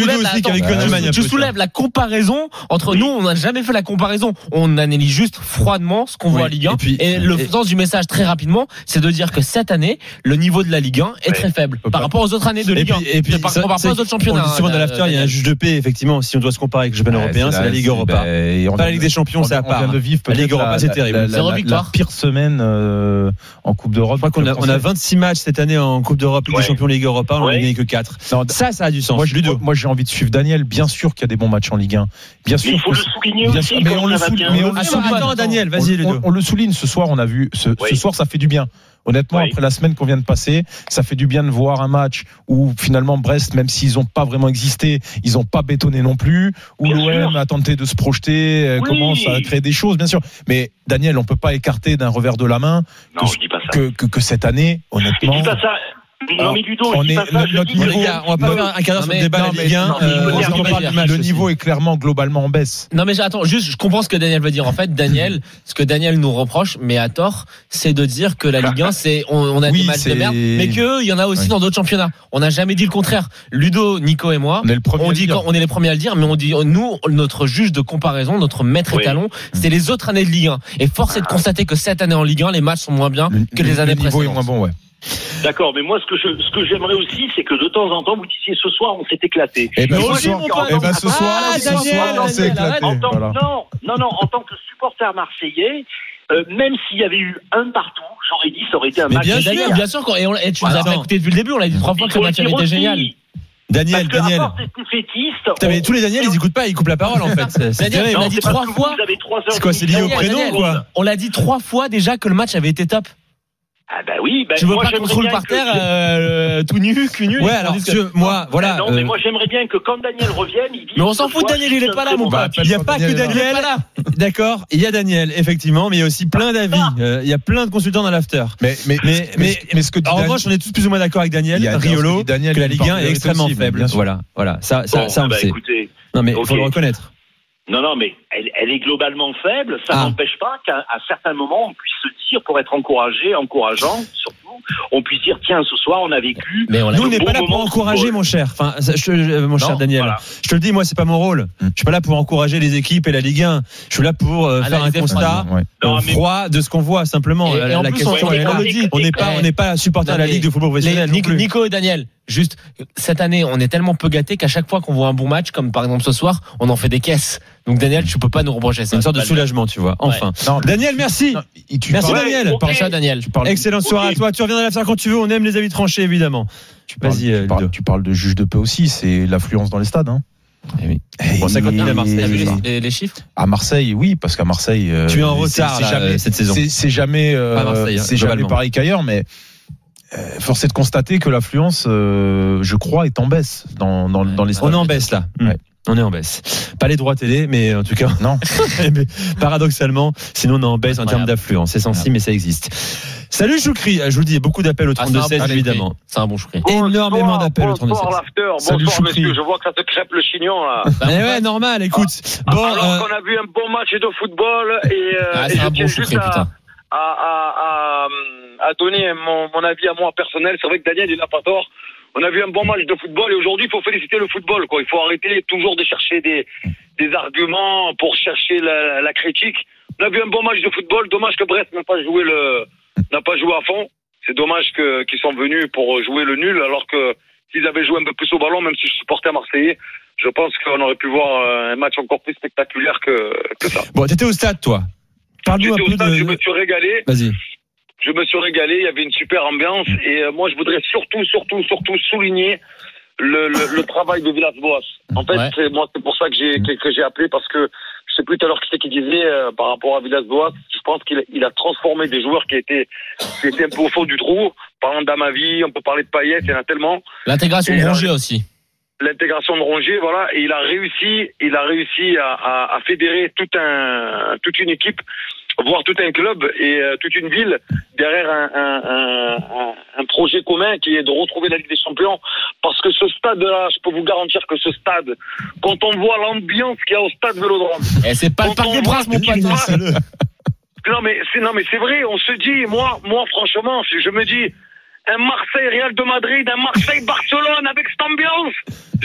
Speaker 7: Tu soulèves la comparaison entre nous. On n'a jamais fait la comparaison. On analyse juste froidement ce qu'on voit à Ligue 1. Et le sens du message très rapidement, c'est de dire que cette année, le niveau de la Ligue 1 est très faible par rapport aux autres années de Ligue 1.
Speaker 6: Et puis par rapport aux autres championnats. On dit souvent dans l'after, il y a un juge de paix, effectivement. Si on doit se comparer avec le championnat européen, c'est la Ligue Europa. Pas la Ligue des Champions, c'est à part. La Ligue Europa, c'est terrible.
Speaker 8: La pire semaine en Coupe d'Europe.
Speaker 6: Je crois qu'on a 26 matchs cette année en Coupe d'Europe, Ligue des Champions, Ligue Europa. On n'a gagné que 4. Ça a du sens.
Speaker 8: Moi, j'ai envie de suivre Daniel. Bien sûr qu'il y a des bons matchs en Ligue 1. Bien sûr.
Speaker 11: Il faut le souligner aussi.
Speaker 8: Mais on le souligne.
Speaker 6: Attends, Daniel, vas-y, Ludo.
Speaker 8: On le souligne ce soir. On a vu ce soir, ça fait du bien. Honnêtement, après la semaine qu'on vient de passer, ça fait du bien de voir un match où finalement Brest, même s'ils n'ont pas vraiment existé, ils n'ont pas bétonné non plus, où l'OM a tenté de se projeter, commence à créer des choses, bien sûr. Mais Daniel, on peut pas écarter d'un revers de la main que cette année, honnêtement.
Speaker 11: Je dis pas ça. Non, mais Ludo,
Speaker 8: on va pas faire un quart d'heure sur le débat de Ligue 1. Le niveau est clairement globalement en baisse.
Speaker 7: Non, mais attends, juste, je comprends ce que Daniel veut dire. En fait, Daniel, ce que Daniel nous reproche, mais à tort, c'est de dire que la Ligue 1, on a des matchs de merde, mais qu'il y en a aussi dans d'autres championnats. On n'a jamais dit le contraire. Ludo, Nico et moi, on dit qu'on est les premiers à le dire, mais on dit, nous, notre juge de comparaison, notre maître étalon, c'est les autres années de Ligue 1. Et force est de constater que cette année en Ligue 1, les matchs sont moins bien que les années précédentes.
Speaker 8: Le niveau est moins bon,
Speaker 11: D'accord, mais moi ce que j'aimerais aussi, c'est que de temps en temps vous disiez ce soir on s'est éclaté.
Speaker 8: Ce soir on s'est éclaté.
Speaker 11: Non, en tant que supporter marseillais, même s'il y avait eu un partout, j'aurais dit ça aurait été un match.
Speaker 7: Bien sûr, et tu nous as pas écouté depuis le début, on l'a dit 3 fois que le match avait été génial.
Speaker 6: Daniel. Mais tous les Daniel, ils écoutent pas, ils coupent la parole en fait.
Speaker 7: Daniel, on l'a dit 3 fois.
Speaker 6: C'est quoi, c'est lié au prénom ou quoi?
Speaker 7: On l'a dit 3 fois déjà que le match avait été top.
Speaker 11: Ah bah oui,
Speaker 7: tu veux pas qu'on se roule par terre tout nu, cul nu.
Speaker 6: Ouais, alors moi, voilà.
Speaker 11: Non, mais moi j'aimerais bien que quand Daniel revienne, il dise.
Speaker 7: Mais on s'en fout de Daniel, il est pas là, mon pote.
Speaker 6: Il n'y a pas que Daniel. D'accord, il y a Daniel, effectivement, mais il y a aussi plein d'avis. Il y a plein de consultants dans l'after. Mais
Speaker 8: ce que
Speaker 6: en revanche, on est tous plus ou moins d'accord avec Daniel Riolo que la Ligue 1 est extrêmement faible. Voilà, ça on le sait.
Speaker 11: Écoutez.
Speaker 6: Non, mais il faut le reconnaître.
Speaker 11: Non, mais elle est globalement faible. Ça n'empêche pas qu'à certains moments, on puisse se dire, pour être encourageant, surtout, on puisse dire, tiens, ce soir, on a vécu.
Speaker 6: Mais nous, on n'est pas là pour encourager, mon cher. Enfin, cher Daniel. Voilà. Je te le dis, moi, c'est pas mon rôle. Je suis pas là pour encourager les équipes et la Ligue 1. Je suis là pour faire un constat froid de ce qu'on voit, simplement.
Speaker 7: Et
Speaker 6: la question, elle le dit. On n'est pas supporter de la Ligue de football professionnel.
Speaker 7: Nico et Daniel. Juste, cette année, on est tellement peu gâtés qu'à chaque fois qu'on voit un bon match, comme par exemple ce soir, on en fait des caisses. Donc Daniel, tu peux pas nous reprocher ça.
Speaker 6: Une sorte de soulagement, tu vois. Enfin. Non, Daniel, merci. Merci Daniel.
Speaker 7: Parle ça, Daniel.
Speaker 6: Excellente soirée à toi. Tu reviendras à la fin quand tu veux. On aime les avis tranchés, évidemment.
Speaker 8: Tu parles de juge de paix aussi. C'est l'affluence dans les stades. Hein.
Speaker 6: Et oui. Bon, ça continue à Marseille.
Speaker 7: Les chiffres.
Speaker 8: À Marseille, oui, parce qu'à Marseille,
Speaker 6: tu es en retard cette saison.
Speaker 8: C'est jamais pareil qu'ailleurs, mais. Force est de constater que l'affluence, je crois, est en baisse dans les stades.
Speaker 6: On est en baisse là. Ouais. On est en baisse. Pas les droits télé, mais en tout cas, non. Mais paradoxalement, sinon on est en baisse en termes d'affluence. C'est sensible, mais ça existe. Salut Choukri. Je vous le dis, beaucoup d'appels au 32-16, évidemment.
Speaker 7: C'est un bon Choukri.
Speaker 6: Énormément d'appels au 32-16.
Speaker 9: Bonsoir messieurs, je vois que ça te crêpe le chignon là.
Speaker 6: Mais ouais, normal, écoute.
Speaker 9: Bon, alors qu'on a vu un bon match de football et
Speaker 7: c'est un bon Choukri, putain.
Speaker 9: À donner mon avis à moi personnel. C'est vrai que Daniel il n'a pas tort. On a vu un bon match de football et aujourd'hui il faut féliciter le football, quoi. Il faut arrêter toujours de chercher des arguments pour chercher la critique. On a vu un bon match de football. Dommage que Brest n'a pas joué à fond. C'est dommage qu'ils sont venus pour jouer le nul, alors que s'ils avaient joué un peu plus au ballon, même si je supportais Marseillais, je pense qu'on aurait pu voir un match encore plus spectaculaire que ça.
Speaker 6: Bon, t'étais au stade, toi. Parle-nous un peu de...
Speaker 9: Je me suis régalé.
Speaker 6: Vas-y.
Speaker 9: Je me suis régalé, il y avait une super ambiance et moi je voudrais surtout souligner le travail de Villas-Boas. En fait, c'est pour ça que j'ai appelé, parce que je sais plus tout à l'heure qui c'est qui disait par rapport à Villas-Boas. Je pense qu'il a transformé des joueurs qui étaient un peu au fond du trou. Par exemple, Damavi, on peut parler de Payet, il y en a tellement.
Speaker 7: L'intégration de Rongier aussi.
Speaker 9: L'intégration de Rongier, voilà, et il a réussi à fédérer toute une équipe, voire tout un club et toute une ville derrière un projet commun qui est de retrouver la Ligue des Champions. Parce que ce stade-là, je peux vous garantir que ce stade, quand on voit l'ambiance qu'il y a au stade Vélodrome,
Speaker 7: et c'est pas le Parc des Princes, mon pote.
Speaker 9: Non mais c'est vrai. On se dit, moi franchement, je me dis, un Marseille-Real de Madrid, un Marseille-Barcelone avec cette ambiance,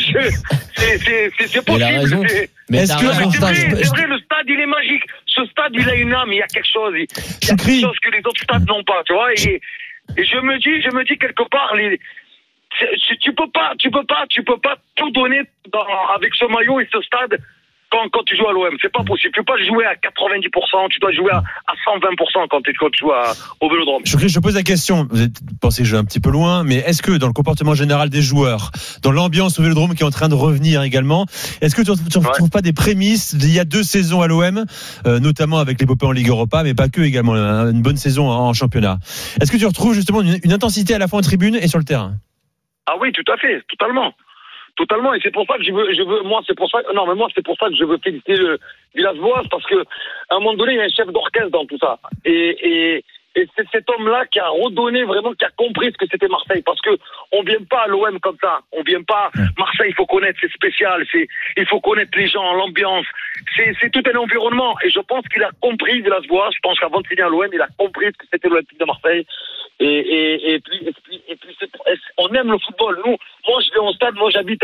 Speaker 9: c'est possible.
Speaker 7: Mais
Speaker 9: c'est vrai, le stade il est magique. Ce stade il a une âme, il y a quelque chose. Il y a quelque chose que les autres stades n'ont pas, tu vois. Et je me dis quelque part, tu peux pas tout donner avec ce maillot et ce stade. Quand tu joues à l'OM, c'est pas possible. Tu peux pas jouer à 90%, tu dois jouer à 120% quand tu joues au Vélodrome.
Speaker 6: Je pose la question, vous pensez que je vais un petit peu loin, mais est-ce que dans le comportement général des joueurs, dans l'ambiance au Vélodrome qui est en train de revenir également, est-ce que tu ne retrouves pas des prémices d'il y a 2 saisons à l'OM, notamment avec l'épopée en Ligue Europa, mais pas que, également une bonne saison en championnat? Est-ce que tu retrouves justement une intensité à la fois en tribune et sur le terrain?
Speaker 9: Ah oui, tout à fait, totalement, et c'est pour ça que c'est pour ça que je veux féliciter le Villas-Boas, parce que à un moment donné il y a un chef d'orchestre dans tout ça, et c'est cet homme-là qui a redonné vraiment, qui a compris ce que c'était Marseille, parce que on vient pas à l'OM comme ça, on vient pas Marseille, il faut connaître, c'est spécial, il faut connaître les gens, l'ambiance, c'est tout un environnement, et je pense qu'il a compris Villas-Boas. Je pense qu'avant de signer à l'OM, il a compris ce que c'était l'Olympique de Marseille. Et puis on aime le football. Moi je vais au stade, moi j'habite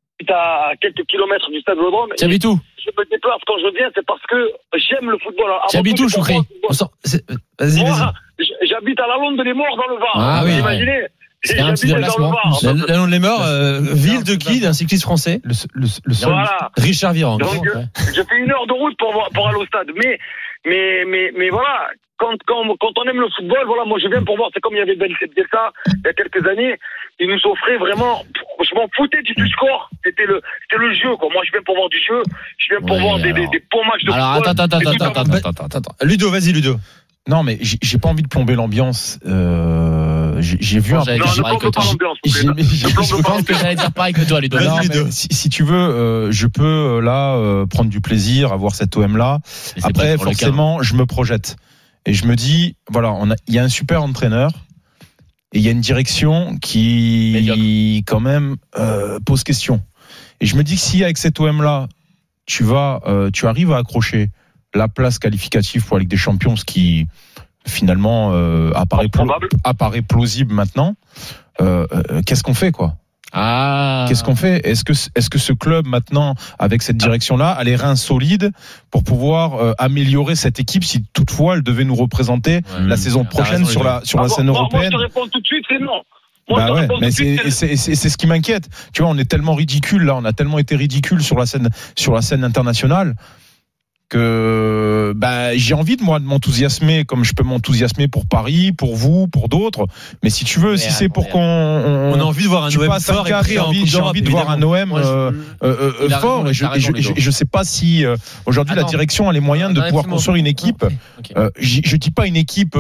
Speaker 9: à quelques kilomètres du stade Vélodrome.
Speaker 7: Tu habites où?
Speaker 9: Je me déplace quand je viens, c'est parce que j'aime le football.
Speaker 7: Tu habites où, Choukri?
Speaker 9: Vas-y. J'habite à la Londe des Morts dans le Var.
Speaker 7: Ah oui.
Speaker 9: Vous imaginez?
Speaker 7: C'est un petit déplacement.
Speaker 6: La Londe des Morts, ville de qui? D'un cycliste français?
Speaker 9: Voilà.
Speaker 6: Richard Virenque.
Speaker 9: Donc je fais 1 heure de route pour aller au stade. Mais voilà. Quand on aime le football, voilà, moi je viens pour voir. C'est comme il y avait Bielsa il y a quelques années, il nous offrait vraiment. Je m'en foutais du score. C'était le jeu, quoi. Moi je viens pour voir du jeu. Je viens pour voir des bons matchs de football.
Speaker 7: Attends.
Speaker 6: Ludo, vas-y Ludo.
Speaker 8: Non, mais j'ai pas envie de plomber l'ambiance. J'ai vu un peu.
Speaker 9: Non, ne plombe pas l'ambiance.
Speaker 7: Je pense que j'allais dire pareil que toi, Ludo.
Speaker 8: Si tu veux, je peux là prendre du plaisir à voir cet OM là. Après, forcément, je me projette. Et je me dis, voilà, il y a un super entraîneur et il y a une direction qui, quand même, pose question. Et je me dis que si avec cet OM là, tu arrives à accrocher la place qualificative pour la Ligue des Champions, ce qui finalement apparaît plausible maintenant, qu'est-ce qu'on fait, quoi? Qu'est-ce qu'on fait? Est-ce que ce club maintenant, avec cette direction-là, a les reins solides pour pouvoir améliorer cette équipe si toutefois elle devait nous représenter la saison prochaine sur la scène européenne?
Speaker 9: Moi, je te réponds tout de suite, c'est non.
Speaker 8: Mais c'est ce qui m'inquiète. Tu vois, on est tellement ridicule là, on a tellement été ridicule sur la scène internationale que j'ai envie de m'enthousiasmer comme je peux m'enthousiasmer pour Paris, pour vous, pour d'autres. Mais si tu veux, si c'est pour on a envie de voir un OM fort, j'ai envie de voir un OM fort. Et je sais pas si aujourd'hui la direction a les moyens de pouvoir construire une équipe. Je dis pas une équipe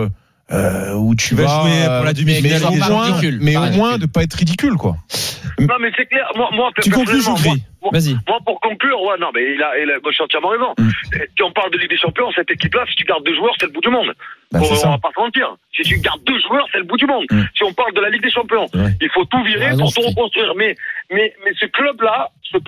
Speaker 8: où tu vas jouer pour la demi-finale, mais au moins de pas être ridicule, quoi.
Speaker 9: Non, mais c'est clair. Moi,
Speaker 6: tu conclus, Choukri. Vas-y.
Speaker 9: Moi, pour conclure, moi, je suis entièrement raison. Si on parle de Ligue des Champions, cette équipe-là, si tu gardes 2 joueurs, c'est le bout du monde. On va pas se mentir. Si tu gardes 2 joueurs, c'est le bout du monde. Si on parle de la Ligue des Champions, il faut tout virer pour tout reconstruire. Mais ce club-là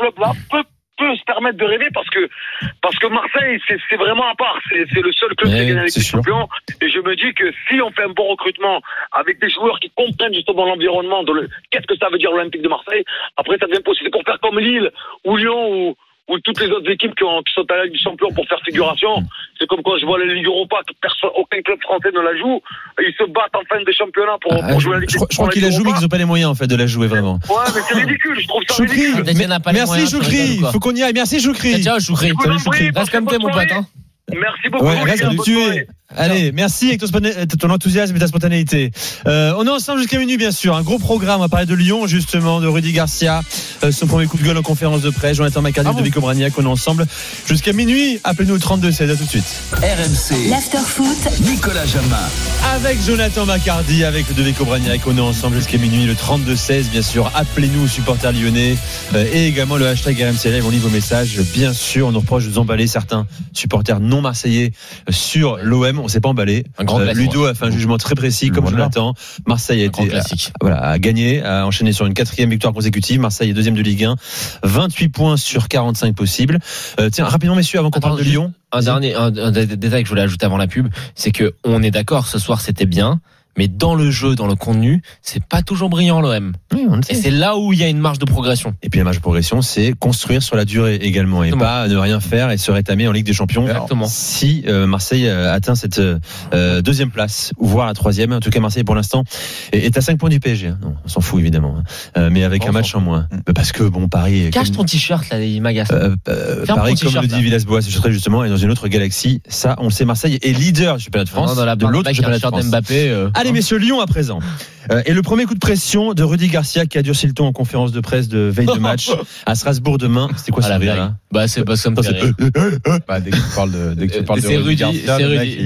Speaker 9: peut se permettre de rêver parce que Marseille, c'est vraiment à part. C'est le seul club qui a gagné la Ligue des Champions. Et je me dis que si on fait un bon recrutement avec des joueurs qui comprennent justement l'environnement, qu'est-ce que ça veut dire l'Olympique de Marseille, après ça devient possible. Pour faire comme Lille ou Lyon ou toutes les autres équipes qui sont à la Ligue des Champions pour faire figuration. C'est comme quand je vois la Ligue Europa, aucun club français ne la joue. Ils se battent en fin de championnat pour jouer la Ligue des Champions.
Speaker 6: Je crois qu'ils la jouent, mais ils n'ont pas les moyens en fait de la jouer vraiment.
Speaker 9: Ouais, mais c'est ridicule, je trouve ça ridicule.
Speaker 6: Merci Choukri, faut qu'on y aille. Merci Choukri.
Speaker 7: Ciao Choukri. Salut Choukri. Reste comme t'es mon pote.
Speaker 9: Merci beaucoup.
Speaker 6: Reste comme tu es. Allez, merci avec ton enthousiasme et ta spontanéité. On est ensemble jusqu'à minuit, bien sûr. Un gros programme. On va parler de Lyon, justement, de Rudy Garcia, son premier coup de gueule en conférence de presse. Jonathan Macardy, Devico Bragnac. On est ensemble jusqu'à minuit. Appelez-nous au 32-16. À tout de suite.
Speaker 3: RMC.
Speaker 2: L'Afterfoot.
Speaker 3: Nicolas Jamin.
Speaker 6: Avec Jonathan Macardy, avec Devico Bragnac. On est ensemble jusqu'à minuit. Le 32-16, bien sûr. Appelez-nous, supporters lyonnais. Et également le hashtag RMC Live. On lit vos messages. Bien sûr, on nous reproche de nous emballer certains supporters non marseillais sur l'OM. On s'est pas emballé. Ludo a fait un jugement très précis, comme Jonathan. Marseille a gagné, a enchaîné sur une 4e victoire consécutive. Marseille est 2e de Ligue 1, 28 points sur 45 possibles. Tiens, rapidement, messieurs, avant qu'on parle de Lyon.
Speaker 7: Un détail que je voulais ajouter avant la pub, c'est que on est d'accord, ce soir c'était bien. Mais dans le jeu, dans le contenu, c'est pas toujours brillant l'OM.
Speaker 6: Oui, on le sait.
Speaker 7: Et c'est là où il y a une marge de progression.
Speaker 6: Et puis la marge de progression, c'est construire sur la durée également. Et pas ne rien faire et se rétamer en Ligue des Champions.
Speaker 7: Exactement.
Speaker 6: Si Marseille atteint cette 2e place, ou voire la 3e, en tout cas Marseille pour l'instant est à 5 points du PSG. Non, on s'en fout évidemment. Mais avec un match en moins. Parce que Paris...
Speaker 7: Cache ton t-shirt là, il m'agace.
Speaker 6: Paris, comme le dit Villas-Boas, justement, est dans une autre galaxie. Ça, on le sait, Marseille est leader du championnat de France.
Speaker 7: De l'autre championnat de France. Mbappé.
Speaker 6: Allez messieurs, Lyon à présent. Et le premier coup de pression de Rudy Garcia qui a durci le ton en conférence de presse de veille de match à Strasbourg demain. C'était quoi ce rire là?
Speaker 7: C'est pas comme ça.
Speaker 8: Dès que tu parles de Rudy Garcia,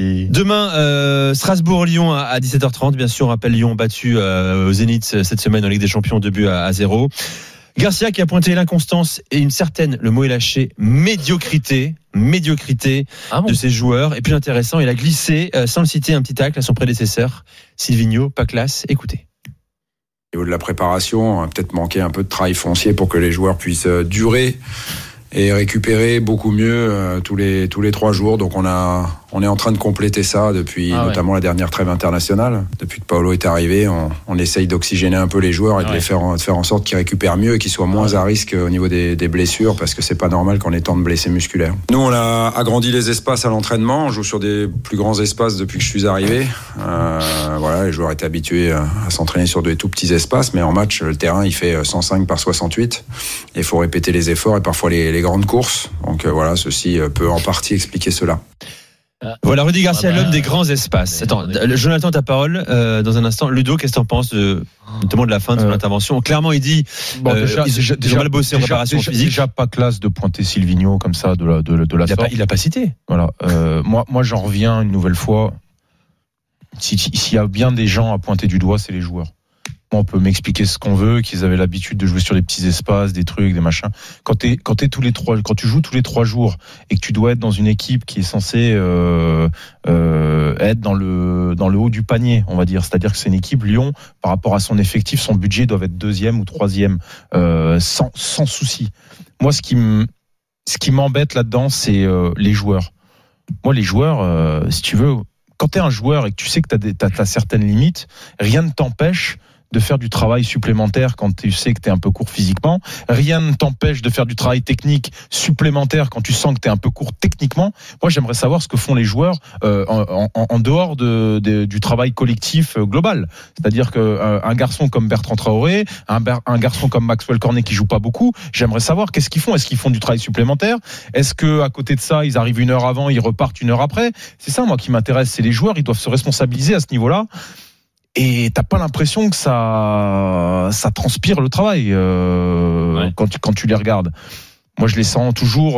Speaker 6: demain Strasbourg-Lyon à 17h30. Bien sûr, on rappelle Lyon battu au Zénith cette semaine en Ligue des Champions, 2-0. Garcia qui a pointé l'inconstance et une certaine, le mot est lâché, médiocrité de ses joueurs. Et plus intéressant, il a glissé, sans le citer, un petit tacle à son prédécesseur, Silvinho, pas classe. Écoutez.
Speaker 12: Au niveau de la préparation, on a peut-être manqué un peu de travail foncier pour que les joueurs puissent durer et récupérer beaucoup mieux tous les 3 jours. Donc on est en train de compléter ça depuis notamment la dernière trêve internationale. Depuis que Paolo est arrivé, on essaye d'oxygéner un peu les joueurs et de faire en sorte qu'ils récupèrent mieux et qu'ils soient moins à risque au niveau des blessures, parce que c'est pas normal qu'on ait tant de blessés musculaires. Nous, on a agrandi les espaces à l'entraînement. On joue sur des plus grands espaces depuis que je suis arrivé. Les joueurs étaient habitués à s'entraîner sur des tout petits espaces, mais en match, le terrain, il fait 105 par 68. Il faut répéter les efforts et parfois les grandes courses. Donc ceci peut en partie expliquer cela.
Speaker 6: Voilà, Rudy Garcia, l'homme des grands espaces. Attends, Jonathan, ta parole dans un instant. Ludo, qu'est-ce que tu en penses notamment de la fin de son intervention? Clairement, il dit ils ont mal bossé en préparation physique.
Speaker 8: Déjà pas classe de pointer Silvinho comme ça de la sorte.
Speaker 6: Il a pas cité.
Speaker 8: Voilà. Moi, j'en reviens une nouvelle fois. S'il y a bien des gens à pointer du doigt, c'est les joueurs. On peut m'expliquer ce qu'on veut, qu'ils avaient l'habitude de jouer sur des petits espaces, des trucs, des machins. Quand tu joues tous les 3 jours et que tu dois être dans une équipe qui est censée être dans le haut du panier, on va dire. C'est-à-dire que c'est une équipe, Lyon, par rapport à son effectif, son budget doit être 2e ou 3e, sans souci. Moi, ce qui m'embête là-dedans, c'est les joueurs. Moi, les joueurs, si tu veux, quand tu es un joueur et que tu sais que tu as certaines limites, rien ne t'empêche de faire du travail supplémentaire quand tu sais que tu es un peu court physiquement. Rien ne t'empêche de faire du travail technique supplémentaire quand tu sens que tu es un peu court techniquement. Moi, j'aimerais savoir ce que font les joueurs en dehors du travail collectif global. C'est-à-dire qu'un garçon comme Bertrand Traoré, un garçon comme Maxwell Cornet qui joue pas beaucoup, j'aimerais savoir qu'est-ce qu'ils font. Est-ce qu'ils font du travail supplémentaire ? Est-ce qu'à côté de ça, ils arrivent 1 heure avant, ils repartent 1 heure après ? C'est ça, moi, qui m'intéresse. C'est les joueurs, ils doivent se responsabiliser à ce niveau-là. Et t'as pas l'impression que ça transpire le travail quand tu les regardes. Moi, je les sens toujours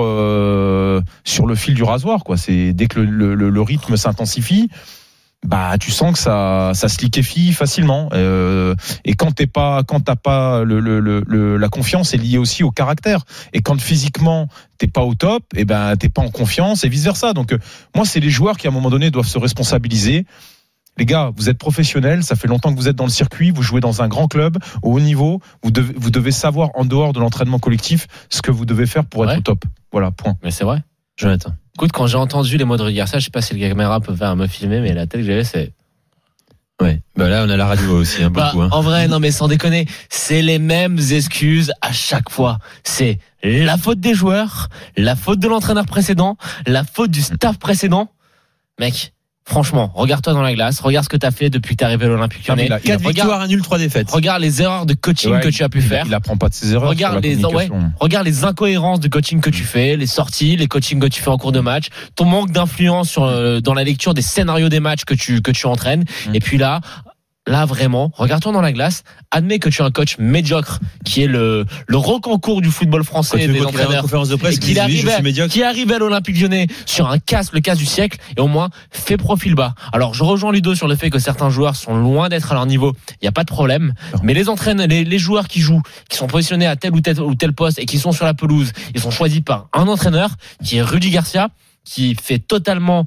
Speaker 8: sur le fil du rasoir, quoi. C'est dès que le rythme s'intensifie, bah tu sens que ça se liquéfie facilement. Et quand t'as pas la confiance est liée aussi au caractère. Et quand physiquement t'es pas au top, et ben t'es pas en confiance et vice versa. Donc moi, c'est les joueurs qui à un moment donné doivent se responsabiliser. Les gars, vous êtes professionnels, ça fait longtemps que vous êtes dans le circuit, vous jouez dans un grand club, au haut niveau, vous devez savoir en dehors de l'entraînement collectif ce que vous devez faire pour être au top. Voilà, point.
Speaker 7: Mais c'est vrai, Jonathan. Écoute, quand j'ai entendu les mots de Rudy Garcia, je sais pas si le caméra peut faire me filmer, mais la tête que j'avais, c'est...
Speaker 6: Ouais, bah là on a la radio aussi, beaucoup.
Speaker 7: En vrai, non mais sans déconner, c'est les mêmes excuses à chaque fois. C'est la faute des joueurs, la faute de l'entraîneur précédent, la faute du staff précédent. Mec... Franchement, regarde-toi dans la glace, regarde ce que tu as fait depuis que tu es arrivé à l'Olympique Lyonnais.
Speaker 6: 4 victoires, 1 nul, 3 défaites.
Speaker 7: Regarde les erreurs de coaching que tu as pu faire.
Speaker 8: Il apprend pas de ses erreurs.
Speaker 7: Regarde les incohérences de coaching que tu fais, les sorties, les coachings que tu fais en cours de match, ton manque d'influence dans la lecture des scénarios des matchs que tu entraînes. Et puis là vraiment, regarde-toi dans la glace, admets que tu es un coach médiocre qui est le rocancourt du football français et des entraîneurs
Speaker 6: de
Speaker 7: qui arrive à l'Olympique Lyonnais sur le casse du siècle et au moins fait profil bas. Alors je rejoins Ludo sur le fait que certains joueurs sont loin d'être à leur niveau, il n'y a pas de problème, mais les joueurs qui jouent, qui sont positionnés à tel ou tel poste et qui sont sur la pelouse, ils sont choisis par un entraîneur qui est Rudy Garcia, qui fait totalement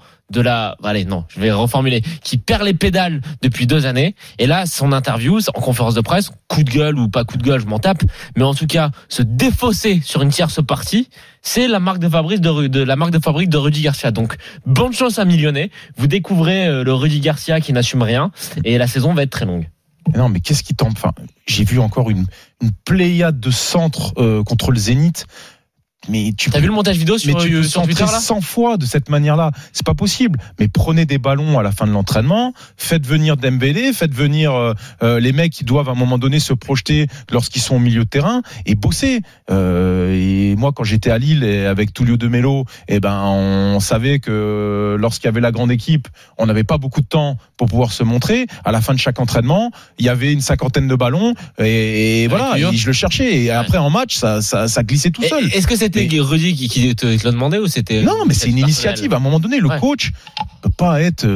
Speaker 7: qui perd les pédales depuis 2 années. Et là, son interview, en conférence de presse, coup de gueule ou pas coup de gueule, je m'en tape. Mais en tout cas, se défausser sur une tierce partie, c'est la marque de fabrique de Rudy Garcia. Donc, bonne chance à Lyonnais. Vous découvrez le Rudy Garcia qui n'assume rien. Et la saison va être très longue.
Speaker 8: Non, mais qu'est-ce qui tombe ? Enfin, j'ai vu encore une pléiade de centres contre le Zénith. Mais
Speaker 7: t'as vu le montage vidéo sur Twitter là ?
Speaker 8: 100 fois de cette manière-là, c'est pas possible. Mais prenez des ballons à la fin de l'entraînement, faites venir Dembélé, faites venir les mecs qui doivent à un moment donné se projeter lorsqu'ils sont au milieu de terrain et bosser. Et moi, quand j'étais à Lille et avec Tullio de Melo, on savait que lorsqu'il y avait la grande équipe, on n'avait pas beaucoup de temps pour pouvoir se montrer. À la fin de chaque entraînement, il y avait une 50aine de ballons et voilà. Et je le cherchais. Et après en match, ça glissait tout seul.
Speaker 7: Est-ce que c'était Rudy qui te l'a demandé ou c'était...
Speaker 8: Non, mais c'est une initiative. À un moment donné, le coach peut pas être...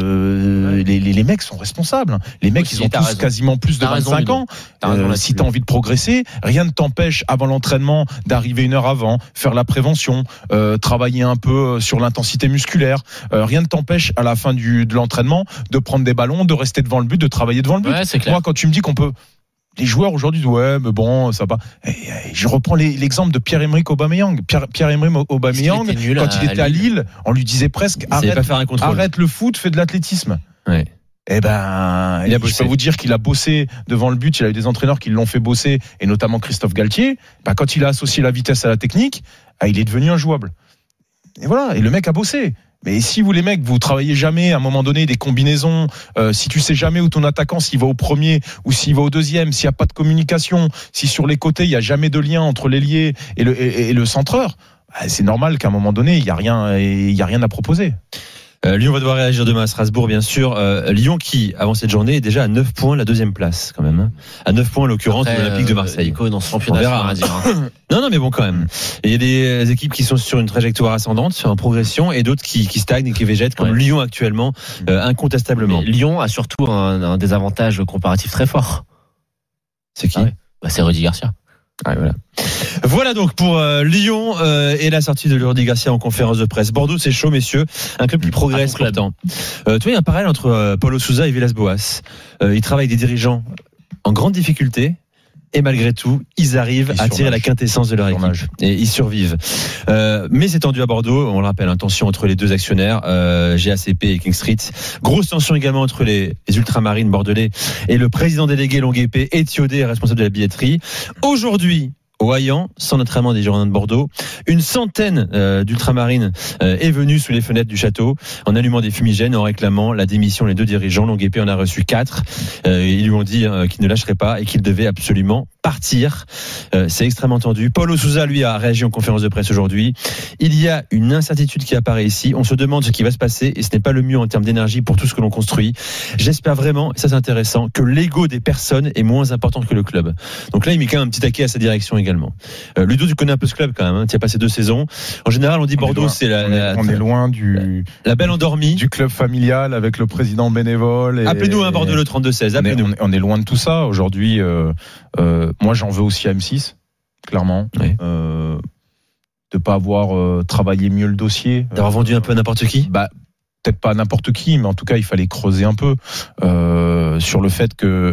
Speaker 8: Les mecs sont responsables. Les mecs, ils ont tous quasiment plus de 25 ans. Si tu as envie de progresser, rien ne t'empêche, avant l'entraînement, d'arriver 1 heure avant, faire la prévention, travailler un peu sur l'intensité musculaire. Rien ne t'empêche, à la fin de l'entraînement, de prendre des ballons, de rester devant le but, de travailler devant le but. Moi, quand tu me dis qu'on peut... Les joueurs aujourd'hui disent mais bon, ça va. Je reprends l'exemple de Pierre-Emerick Aubameyang. Pierre-Emerick Aubameyang, quand il était à Lille, on lui disait presque arrête le foot, fais de l'athlétisme.
Speaker 6: Ouais.
Speaker 8: Je peux vous dire qu'il a bossé devant le but. Il a eu des entraîneurs qui l'ont fait bosser, et notamment Christophe Galtier. Quand il a associé la vitesse à la technique, il est devenu injouable. Et voilà. Et le mec a bossé. Mais si vous les mecs, vous travaillez jamais à un moment donné des combinaisons, si tu sais jamais où ton attaquant, s'il va au premier ou s'il va au deuxième, s'il n'y a pas de communication, si sur les côtés il y a jamais de lien entre l'ailier et le centreur, c'est normal qu'à un moment donné il y a rien à proposer.
Speaker 6: Lyon va devoir réagir demain à Strasbourg, bien sûr. Lyon qui, avant cette journée, est déjà à 9 points, la 2e place, quand même. À 9 points, en l'occurrence, de l'Olympique de Marseille.
Speaker 7: Dans ce championnat, on verra.
Speaker 6: Non, mais bon, quand même. Et il y a des équipes qui sont sur une trajectoire ascendante, en progression, et d'autres qui stagnent et qui végètent, comme Lyon actuellement, incontestablement.
Speaker 7: Mais Lyon a surtout un désavantage comparatif très fort.
Speaker 6: C'est qui?
Speaker 7: C'est Rudy Garcia.
Speaker 6: Voilà donc pour Lyon et la sortie de Rudy Garcia en conférence de presse. Bordeaux, c'est chaud, messieurs. Un club qui progresse pourtant. Tu vois, il y a un parallèle entre Paulo Sousa et Villas-Boas. Ils travaillent avec des dirigeants en grande difficulté. Et malgré tout, ils arrivent à tirer la quintessence de leur équipe. Et ils survivent. Mais c'est tendu à Bordeaux, on le rappelle, tension entre les deux actionnaires, GACP et King Street. Grosse tension également entre les ultramarines bordelais et le président délégué Longuepé et Thiodé, responsable de la billetterie. Aujourd'hui, au Hayan, sans notre amant des Girondins de Bordeaux, une centaine d'ultramarines est venue sous les fenêtres du château en allumant des fumigènes, en réclamant la démission des deux dirigeants. Longuepé en a reçu 4. Ils lui ont dit qu'ils ne lâcheraient pas et qu'ils devaient absolument partir. C'est extrêmement tendu. Paulo Sousa, lui, a réagi en conférence de presse aujourd'hui. Il y a une incertitude qui apparaît ici. On se demande ce qui va se passer et ce n'est pas le mieux en termes d'énergie pour tout ce que l'on construit. J'espère vraiment, et ça c'est intéressant, que l'ego des personnes est moins important que le club. Donc là, il met quand même un petit taquet à sa direction également. Ludo, tu connais un peu ce club quand même, tu as passé 2 saisons. En général, on dit Bordeaux, c'est
Speaker 8: on est loin
Speaker 6: la belle endormie
Speaker 8: du club familial avec le président bénévole.
Speaker 6: Appelez-nous un Bordeaux le 32-16.
Speaker 8: On est loin de tout ça. Aujourd'hui, moi j'en veux aussi à M6, clairement.
Speaker 6: Oui.
Speaker 8: De pas avoir travaillé mieux le dossier.
Speaker 6: D'avoir vendu un peu à n'importe qui.
Speaker 8: Peut-être pas à n'importe qui, mais en tout cas, il fallait creuser un peu sur le fait que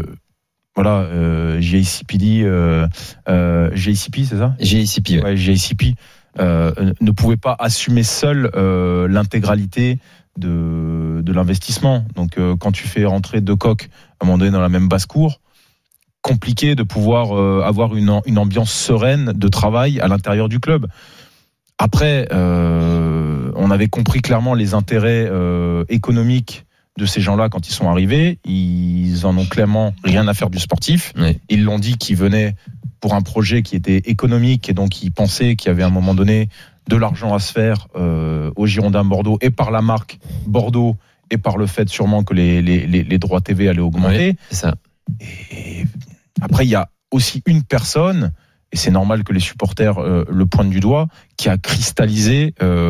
Speaker 8: GACP, c'est ça?
Speaker 6: GACP,
Speaker 8: ouais. GACP ne pouvait pas assumer seul l'intégralité de l'investissement. Donc, quand tu fais rentrer 2 coqs à un moment donné dans la même basse-cour, compliqué de pouvoir avoir une ambiance sereine de travail à l'intérieur du club. Après, on avait compris clairement les intérêts économiques de ces gens-là quand ils sont arrivés. Ils en ont clairement rien à faire du sportif.
Speaker 6: Oui.
Speaker 8: Ils l'ont dit qu'ils venaient pour un projet qui était économique et donc ils pensaient qu'il y avait à un moment donné de l'argent à se faire aux Girondins de Bordeaux et par la marque Bordeaux et par le fait sûrement que les droits TV allaient augmenter.
Speaker 6: Oui, c'est ça.
Speaker 8: Et après, il y a aussi une personne, et c'est normal que les supporters le pointent du doigt, qui a cristallisé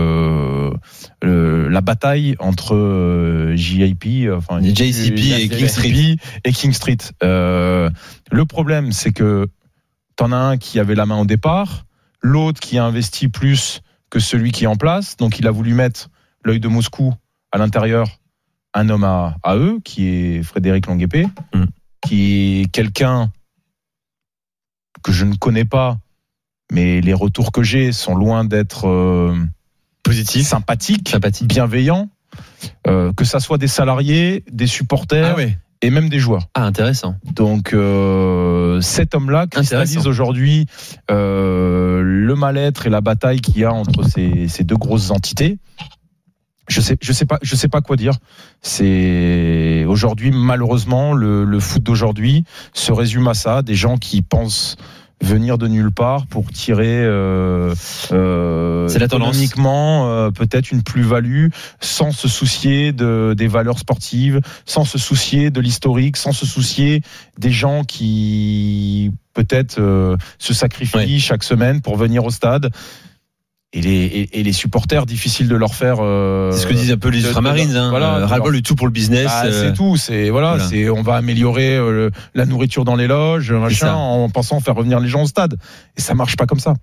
Speaker 8: la bataille entre JCP et King Street. Le problème, c'est que t'en as un qui avait la main au départ, l'autre qui a investi plus que celui qui est en place, donc il a voulu mettre l'œil de Moscou à l'intérieur, un homme à eux, qui est Frédéric Longuepé, qui est quelqu'un que je ne connais pas, mais les retours que j'ai sont loin d'être
Speaker 6: positifs,
Speaker 8: sympathiques, bienveillants, que ça soit des salariés, des supporters et même des joueurs.
Speaker 6: Ah, intéressant.
Speaker 8: Donc cet homme-là cristallise aujourd'hui le mal-être et la bataille qu'il y a entre ces 2 grosses entités. Je sais pas quoi dire. C'est aujourd'hui, malheureusement, le foot d'aujourd'hui se résume à ça, des gens qui pensent venir de nulle part pour tirer
Speaker 6: c'est la tendance.
Speaker 8: Économiquement peut-être une plus-value sans se soucier des valeurs sportives, sans se soucier de l'historique, sans se soucier des gens qui peut-être se sacrifient chaque semaine pour venir au stade. Et les supporters, difficile de leur faire.
Speaker 6: C'est ce que disent un peu les ultramarines. Ras-le-bol du tout pour le business.
Speaker 8: C'est tout. C'est on va améliorer la nourriture dans les loges, en pensant faire revenir les gens au stade. Et ça marche pas comme ça.